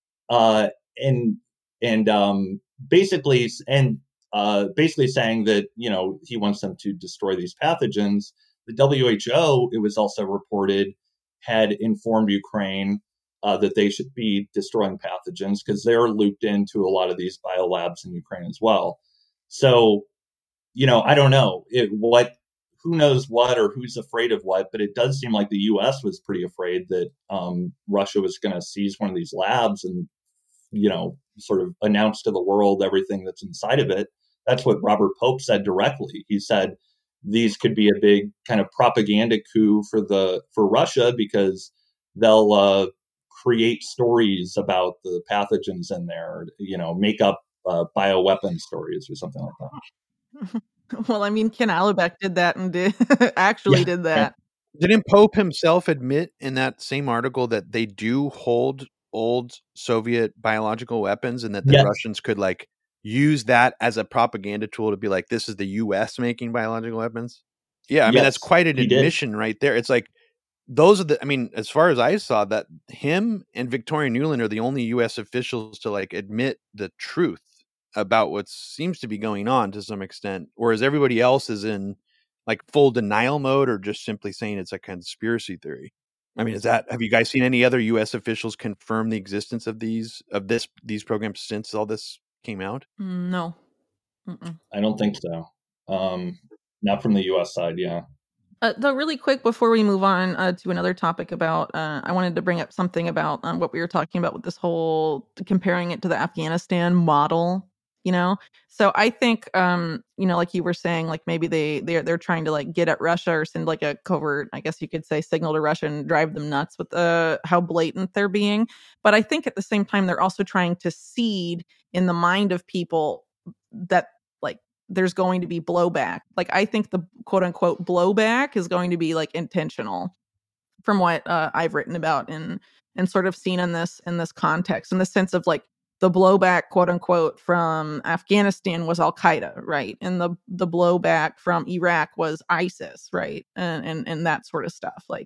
Uh, and and um, basically and uh, basically saying that, you know, he wants them to destroy these pathogens. The W H O, it was also reported, had informed Ukraine uh, that they should be destroying pathogens because they're looped into a lot of these biolabs in Ukraine as well. So, you know, I don't know it, what. Who knows what or who's afraid of what, but it does seem like the U S was pretty afraid that um, Russia was going to seize one of these labs and, you know, sort of announce to the world everything that's inside of it. That's what Robert Pope said directly. He said these could be a big kind of propaganda coup for the for Russia, because they'll uh, create stories about the pathogens in there, you know, make up uh, bioweapon stories or something like that. Well, I mean, Ken Alibek did that and did actually yeah. did that. Didn't Pope himself admit in that same article that they do hold old Soviet biological weapons, and that the yes. Russians could like use that as a propaganda tool to be like, this is the U S making biological weapons? Yeah, I yes, mean, that's quite an admission did. right there. It's like, those are the, I mean, as far as I saw, that him and Victoria Nuland are the only U S officials to like admit the truth about what seems to be going on to some extent, whereas everybody else is in like full denial mode, or just simply saying it's a conspiracy theory. I mean, is that, have you guys seen any other U S officials confirm the existence of these, of this, these programs since all this came out? No. Mm-mm. I don't think so. Um, not from the U S side. Yeah. Uh, though, really quick before we move on uh, to another topic about, uh, I wanted to bring up something about um, what we were talking about with this whole comparing it to the Afghanistan model. You know, so I think, um, you know, like you were saying, like maybe they they're they're trying to like get at Russia or send like a covert, I guess you could say, signal to Russia and drive them nuts with uh, how blatant they're being. But I think at the same time, they're also trying to seed in the mind of people that like there's going to be blowback. Like I think the quote unquote blowback is going to be like intentional, from what uh, I've written about and and sort of seen in this in this context, in the sense of like, the blowback, quote unquote, from Afghanistan was Al Qaeda, right? And the the blowback from Iraq was ISIS, right? And and and that sort of stuff. Like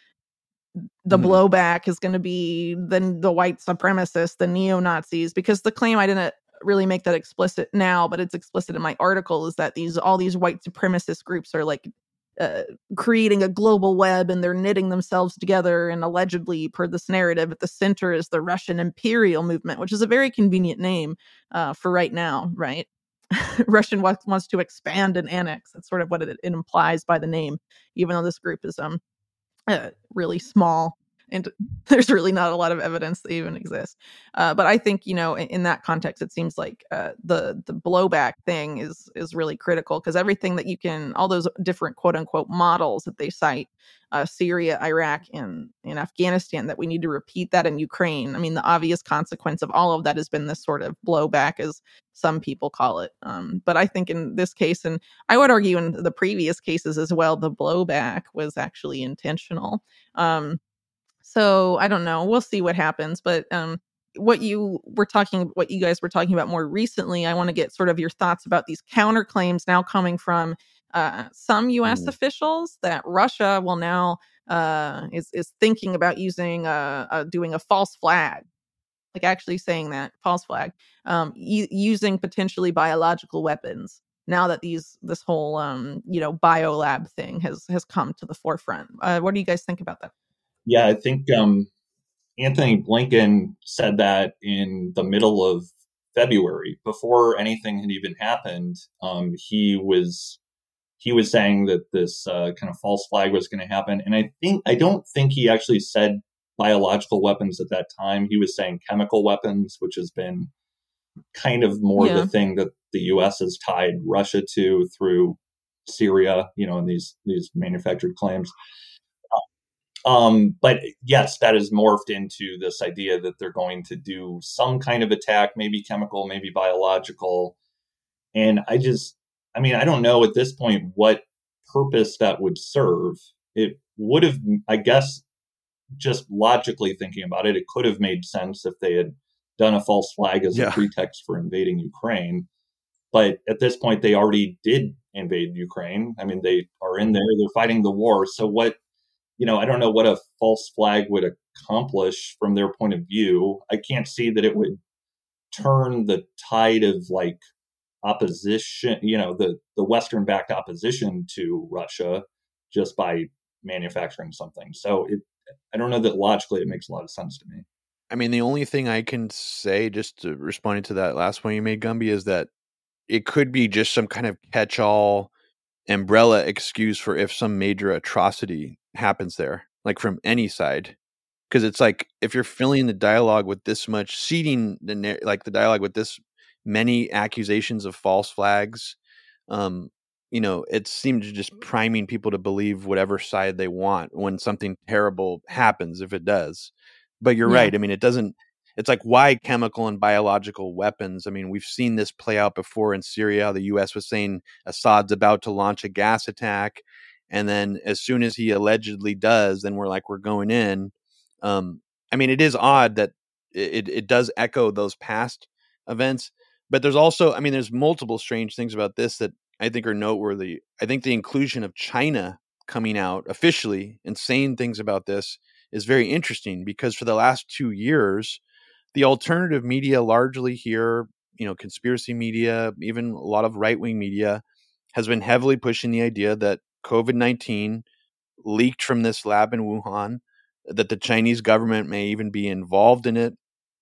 the mm-hmm. blowback is going to be the the white supremacists, the neo-Nazis, because the claim, I didn't really make that explicit now, but it's explicit in my article, is that these all these white supremacist groups are like Uh, creating a global web, and they're knitting themselves together, and allegedly, per this narrative, at the center is the Russian imperial movement, which is a very convenient name uh, for right now, right? Russian wants, wants to expand and annex. That's sort of what it, it implies by the name, even though this group is um uh, really small. And there's really not a lot of evidence they even exist. Uh, but I think, you know, in, in that context, it seems like uh, the the blowback thing is is really critical, because everything that you can, all those different quote unquote models that they cite, uh, Syria, Iraq, and, and Afghanistan, that we need to repeat that in Ukraine. I mean, the obvious consequence of all of that has been this sort of blowback, as some people call it. Um, but I think in this case, and I would argue in the previous cases as well, the blowback was actually intentional. Um, So I don't know. We'll see what happens. But um, what you were talking, what you guys were talking about more recently, I want to get sort of your thoughts about these counterclaims now coming from uh, some U S Mm. officials that Russia will now uh, is is thinking about using uh, uh, doing a false flag, like actually saying that false flag, um, u- using potentially biological weapons. Now that these this whole um, you know biolab thing has has come to the forefront, uh, what do you guys think about that? Yeah, I think um, Anthony Blinken said that in the middle of February, before anything had even happened. Um, he was he was saying that this uh, kind of false flag was going to happen, and I think I don't think he actually said biological weapons at that time. He was saying chemical weapons, which has been kind of more the Yeah, thing that the U S has tied Russia to through Syria, you know, and these these manufactured claims. Um, but yes, that has morphed into this idea that they're going to do some kind of attack, maybe chemical, maybe biological. And I just, I mean, I don't know at this point what purpose that would serve. It would have, I guess, just logically thinking about it, it could have made sense if they had done a false flag as a Yeah. pretext for invading Ukraine. But at this point, they already did invade Ukraine. I mean, they are in there, they're fighting the war. So what, you know, I don't know what a false flag would accomplish from their point of view. I can't see that it would turn the tide of like opposition, you know, the, the Western backed opposition to Russia just by manufacturing something. So it, I don't know that logically it makes a lot of sense to me. I mean, the only thing I can say, just to responding to that last one you made, Gumby, is that it could be just some kind of catch-all umbrella excuse for if some major atrocity happens there, like from any side. Because it's like, if you're filling the dialogue with this much, seeding the like the dialogue with this many accusations of false flags, um, you know, it seems to just priming people to believe whatever side they want when something terrible happens, if it does. But you're yeah, right. I mean, it doesn't. It's like, why chemical and biological weapons? I mean, we've seen this play out before in Syria. The U S was saying Assad's about to launch a gas attack, and then as soon as he allegedly does, then we're like, we're going in. Um, I mean, it is odd that it, it does echo those past events, but there's also, I mean, there's multiple strange things about this that I think are noteworthy. I think the inclusion of China coming out officially and saying things about this is very interesting, because for the last two years, the alternative media largely here, you know, conspiracy media, even a lot of right-wing media, has been heavily pushing the idea that COVID nineteen leaked from this lab in Wuhan, that the Chinese government may even be involved in it.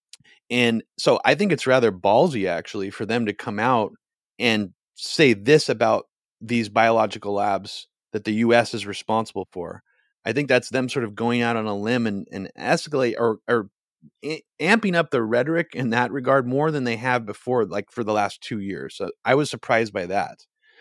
And so I think it's rather ballsy, actually, for them to come out and say this about these biological labs that the U S is responsible for. I think that's them sort of going out on a limb and, and escalate or, or amping up the rhetoric in that regard more than they have before, like for the last two years. So I was surprised by that.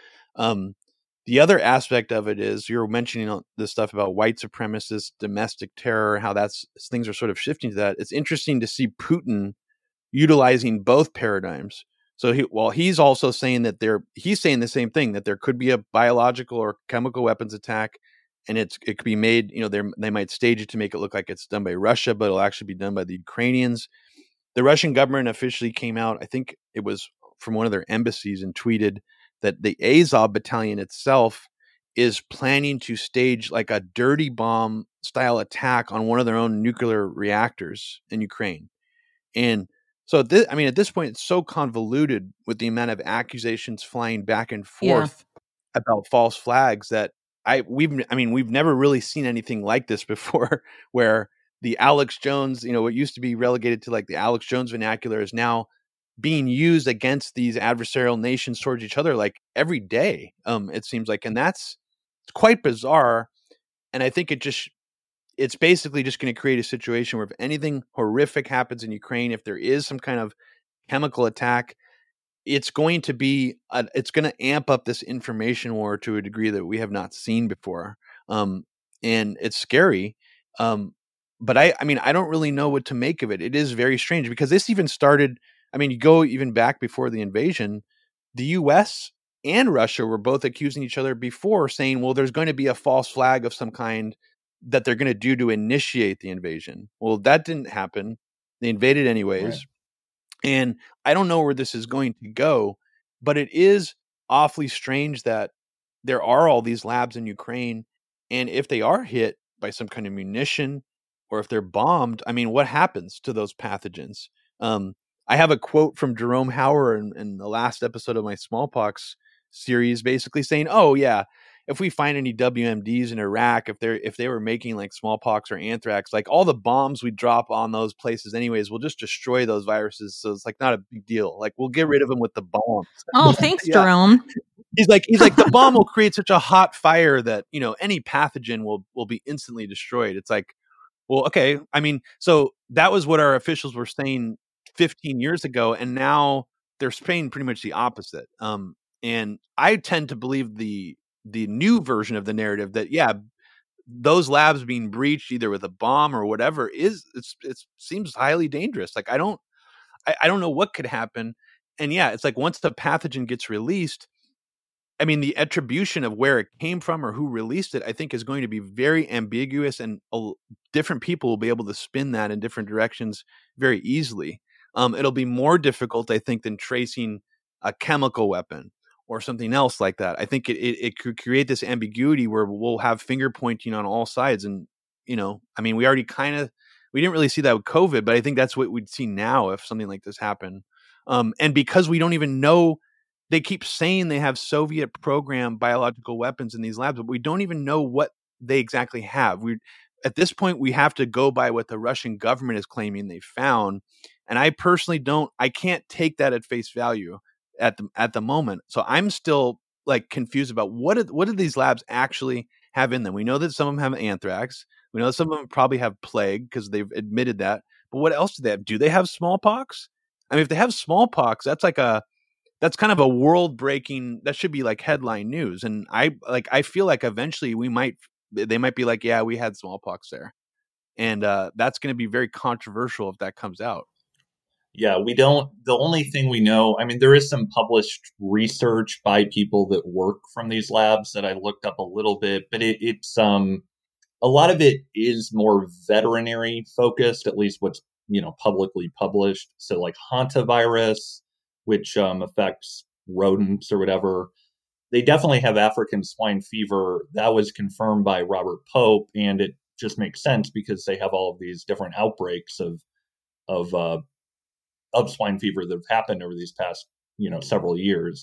Um, the other aspect of it is, you're mentioning this stuff about white supremacists, domestic terror, how that's things are sort of shifting to that. It's interesting to see Putin utilizing both paradigms. So he, while he's also saying that there, he's saying the same thing, that there could be a biological or chemical weapons attack, and it's it could be made, you know, they they might stage it to make it look like it's done by Russia, but it'll actually be done by the Ukrainians. The Russian government officially came out, I think it was from one of their embassies, and tweeted that the Azov battalion itself is planning to stage like a dirty bomb style attack on one of their own nuclear reactors in Ukraine. And so, this, I mean, at this point, it's so convoluted with the amount of accusations flying back and forth yeah. about false flags that I we've I mean, we've never really seen anything like this before, where the Alex Jones, you know, what used to be relegated to like the Alex Jones vernacular, is now being used against these adversarial nations towards each other like every day. Um, it seems like, and that's it's quite bizarre. And I think it just it's basically just going to create a situation where if anything horrific happens in Ukraine, if there is some kind of chemical attack, it's going to be, a, it's going to amp up this information war to a degree that we have not seen before. Um, and it's scary. Um, but I, I mean, I don't really know what to make of it. It is very strange, because this even started, I mean, you go even back before the invasion, the U S and Russia were both accusing each other before, saying, well, there's going to be a false flag of some kind that they're going to do to initiate the invasion. Well, that didn't happen. They invaded anyways. Right. And I don't know where this is going to go, but it is awfully strange that there are all these labs in Ukraine, and if they are hit by some kind of munition, or if they're bombed, I mean, what happens to those pathogens? Um, I have a quote from Jerome Hauer in, in the last episode of my smallpox series, basically saying, "Oh yeah, if we find any W M Ds in Iraq, if they're if they were making like smallpox or anthrax, like all the bombs we drop on those places, anyways, we'll just destroy those viruses. So it's like not a big deal. Like we'll get rid of them with the bombs." Oh, thanks, Yeah. Jerome. He's like, he's like, the bomb will create such a hot fire that, you know, any pathogen will will be instantly destroyed. It's like, well, okay. I mean, so that was what our officials were saying fifteen years ago, and now they're saying pretty much the opposite. Um, and I tend to believe the the new version of the narrative that, yeah, those labs being breached either with a bomb or whatever is it's it seems highly dangerous. Like I don't I, I don't know what could happen. And yeah, it's like once the pathogen gets released, I mean, the attribution of where it came from or who released it, I think is going to be very ambiguous, and uh, different people will be able to spin that in different directions very easily. Um, it'll be more difficult, I think, than tracing a chemical weapon or something else like that. I think it, it, it could create this ambiguity where we'll have finger pointing on all sides. And, you know, I mean, we already kind of, we didn't really see that with COVID, but I think that's what we'd see now if something like this happened. Um, and because we don't even know, they keep saying they have Soviet program biological weapons in these labs, but we don't even know what they exactly have. We, at this point, we have to go by what the Russian government is claiming they found. And I personally don't, I can't take that at face value at the, at the moment. So I'm still like confused about what, did, what did these labs actually have in them? We know that some of them have anthrax. We know that some of them probably have plague because they've admitted that. But what else do they have? Do they have smallpox? I mean, if they have smallpox, that's like a, that's kind of a world breaking, that should be like headline news. And I like, I feel like eventually we might, they might be like, yeah, we had smallpox there. And uh, that's going to be very controversial if that comes out. Yeah, we don't, the only thing we know, I mean, there is some published research by people that work from these labs that I looked up a little bit, but it, it's, um, a lot of it is more veterinary focused, at least what's, you know, publicly published. So like hantavirus, which um, affects rodents or whatever. They definitely have African swine fever. That was confirmed by Robert Pope, and it just makes sense because they have all of these different outbreaks of of uh, of swine fever that have happened over these past, you know, several years.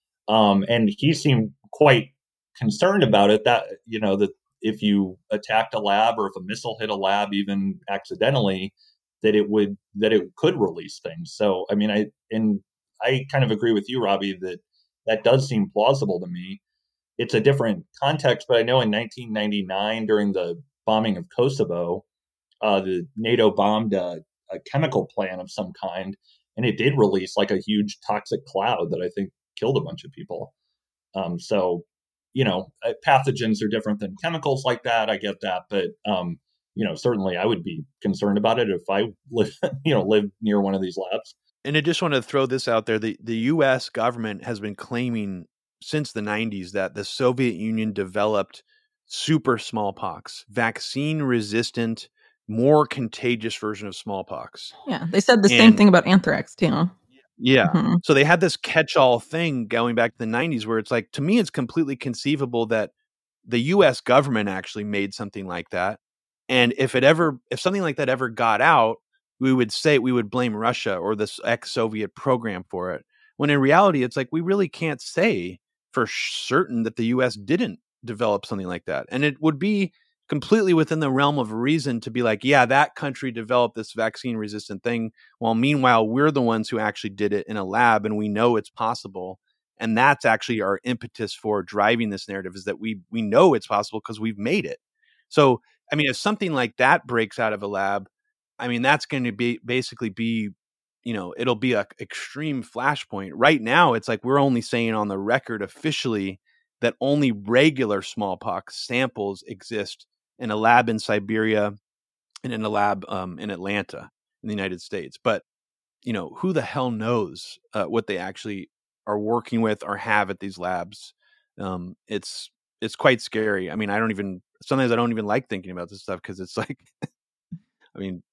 Um, and he seemed quite concerned about it. That, you know, that if you attacked a lab or if a missile hit a lab, even accidentally, that it would that it could release things. So, I mean, I and I kind of agree with you, Robbie, that that does seem plausible to me. It's a different context, but I know in nineteen ninety-nine, during the bombing of Kosovo, uh, the NATO bombed a, a chemical plant of some kind, and it did release like a huge toxic cloud that I think killed a bunch of people. Um, so, you know, pathogens are different than chemicals like that. I get that, but um, you know, certainly I would be concerned about it if I live, you know, live near one of these labs. And I just want to throw this out there. The, the U S government has been claiming since the nineties that the Soviet Union developed super smallpox, vaccine resistant, more contagious version of smallpox. Yeah, they said the and, same thing about anthrax too. Yeah. Mm-hmm. So they had this catch-all thing going back to the nineties where it's like, to me, it's completely conceivable that the U S government actually made something like that. And if it ever, if something like that ever got out, we would say we would blame Russia or this ex-Soviet program for it. When in reality, it's like we really can't say for certain that the U S didn't develop something like that. And it would be completely within the realm of reason to be like, yeah, that country developed this vaccine resistant thing. While meanwhile, we're the ones who actually did it in a lab and we know it's possible. And that's actually our impetus for driving this narrative, is that we we know it's possible because we've made it. So, I mean, if something like that breaks out of a lab, I mean, that's going to be basically be, you know, it'll be an extreme flashpoint. Right now, it's like we're only saying on the record officially that only regular smallpox samples exist in a lab in Siberia and in a lab um, in Atlanta in the United States. But, you know, who the hell knows uh, what they actually are working with or have at these labs? Um, it's it's quite scary. I mean, I don't even, sometimes I don't even like thinking about this stuff because it's like, I mean,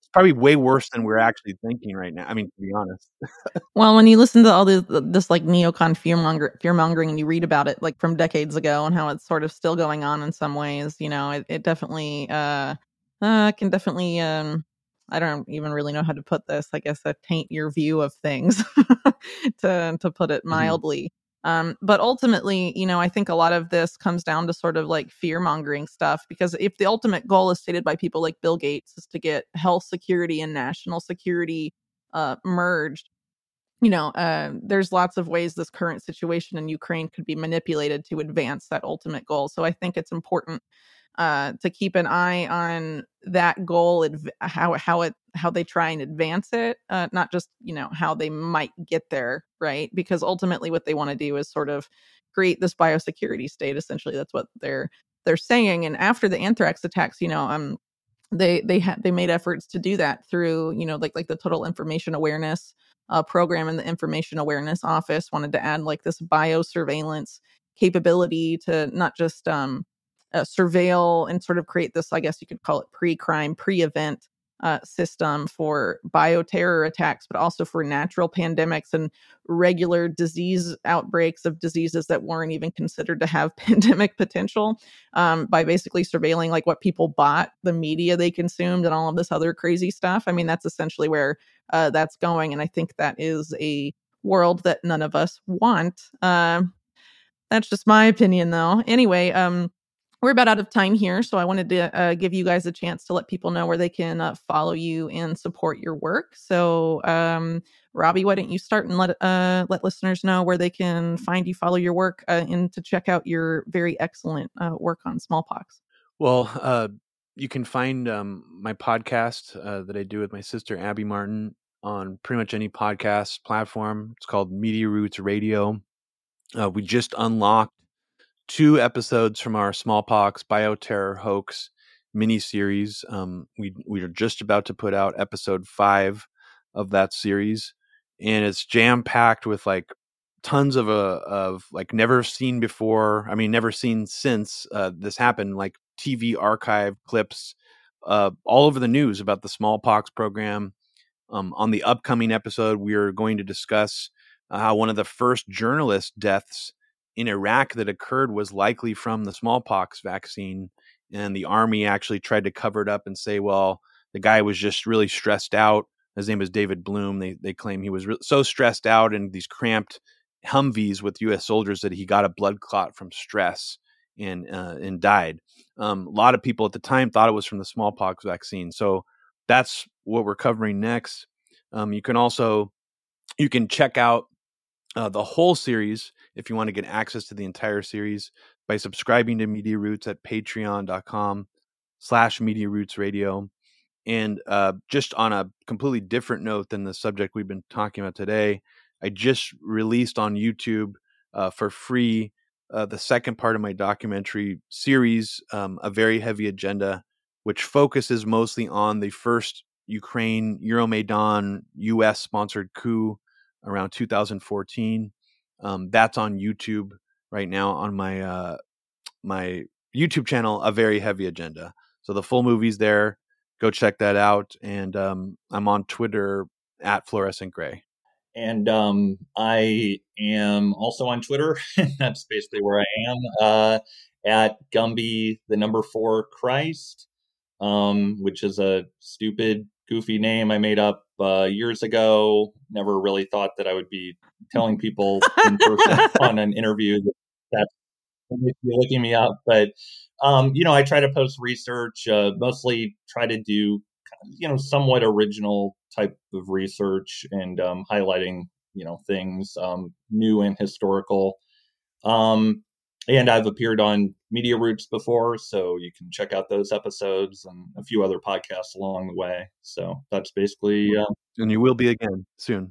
probably way worse than we're actually thinking right now. I mean, to be honest. Well, when you listen to all this, this like neocon fearmonger, fear mongering, and you read about it like from decades ago and how it's sort of still going on in some ways, you know, it, it definitely uh, uh, can definitely, um, I don't even really know how to put this. I guess uh, taint your view of things, to to put it Mhm. mildly. Um, but ultimately, you know, I think a lot of this comes down to sort of like fear mongering stuff, because if the ultimate goal is stated by people like Bill Gates is to get health security and national security uh, merged, you know, uh, there's lots of ways this current situation in Ukraine could be manipulated to advance that ultimate goal. So I think it's important uh, to keep an eye on that goal, adv- how how it how they try and advance it, uh, not just, you know, how they might get there, right? Because ultimately, what they want to do is sort of create this biosecurity state. Essentially, that's what they're they're saying. And after the anthrax attacks, you know, um, they they had they made efforts to do that through, you know, like like the total information awareness uh, program, and the information awareness office wanted to add like this biosurveillance capability to not just um, uh, surveil and sort of create this, I guess you could call it pre-crime, pre-event uh, system for bioterror attacks, but also for natural pandemics and regular disease outbreaks of diseases that weren't even considered to have pandemic potential, um, by basically surveilling like what people bought, the media they consumed, and all of this other crazy stuff. I mean, that's essentially where uh, that's going, and I think that is a world that none of us want. Uh, that's just my opinion, though. Anyway, um, we're about out of time here, so I wanted to uh, give you guys a chance to let people know where they can uh, follow you and support your work. So, um, Robbie, why don't you start and let uh, let listeners know where they can find you, follow your work, uh, and to check out your very excellent uh, work on smallpox. Well, uh, you can find um, my podcast uh, that I do with my sister Abby Martin on pretty much any podcast platform. It's called Media Roots Radio. Uh, we just unlocked two episodes from our smallpox bioterror hoax miniseries. Um, we we are just about to put out episode five of that series, and it's jam packed with like tons of uh, of like never seen before. I mean, never seen since uh, this happened. Like T V archive clips, uh, all over the news about the smallpox program. Um, on the upcoming episode, we are going to discuss uh, how one of the first journalist deaths in Iraq that occurred was likely from the smallpox vaccine. And the army actually tried to cover it up and say, well, the guy was just really stressed out. His name is David Bloom. They they claim he was re- so stressed out in these cramped Humvees with U S soldiers that he got a blood clot from stress and uh, and died. Um, a lot of people at the time thought it was from the smallpox vaccine. So that's what we're covering next. Um, you can also you can check out uh, the whole series if you want to get access to the entire series by subscribing to Media Roots at patreon.com slash Media Roots Radio. And uh, just on a completely different note than the subject we've been talking about today, I just released on YouTube uh, for free uh, the second part of my documentary series, um, A Very Heavy Agenda, which focuses mostly on the first Ukraine Euromaidan U S sponsored coup around two thousand fourteen. Um, that's on YouTube right now on my uh, my YouTube channel, A Very Heavy Agenda. So the full movie's there. Go check that out. And um, I'm on Twitter at Fluorescent Gray. And um, I am also on Twitter. That's basically where I am, uh, at Gumby, the number four Christ, um, which is a stupid, goofy name I made up uh, years ago. Never really thought that I would be telling people in person on an interview that that's you're looking me up. But, um, you know, I try to post research, uh, mostly try to do, you know, somewhat original type of research and um, highlighting, you know, things um, new and historical. Um, and I've appeared on Media Roots before, so you can check out those episodes and a few other podcasts along the way. So that's basically. Uh, and you will be again soon.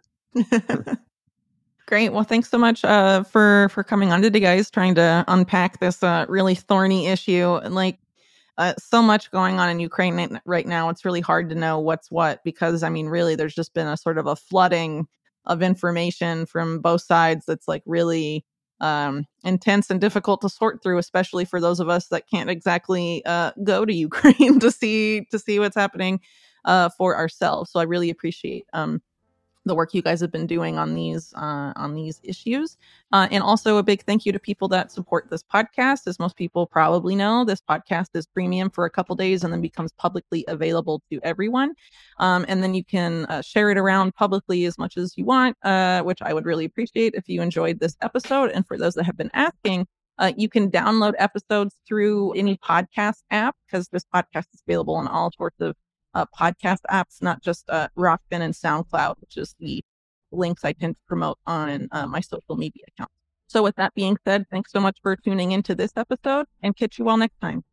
Great. Well, thanks so much uh, for for coming on today, guys. Trying to unpack this uh, really thorny issue, and like uh, so much going on in Ukraine right now. It's really hard to know what's what, because I mean, really, there's just been a sort of a flooding of information from both sides that's like really um, intense and difficult to sort through, especially for those of us that can't exactly uh, go to Ukraine to see to see what's happening. uh, for ourselves. So I really appreciate um, the work you guys have been doing on these uh, on these issues. Uh, and also a big thank you to people that support this podcast. As most people probably know, this podcast is premium for a couple days and then becomes publicly available to everyone. Um, and then you can uh, share it around publicly as much as you want, uh, which I would really appreciate if you enjoyed this episode. And for those that have been asking, uh, you can download episodes through any podcast app, because this podcast is available on all sorts of Uh, podcast apps, not just uh, Rockfin and SoundCloud, which is the links I tend to promote on uh, my social media accounts. So with that being said, thanks so much for tuning into this episode, and catch you all next time.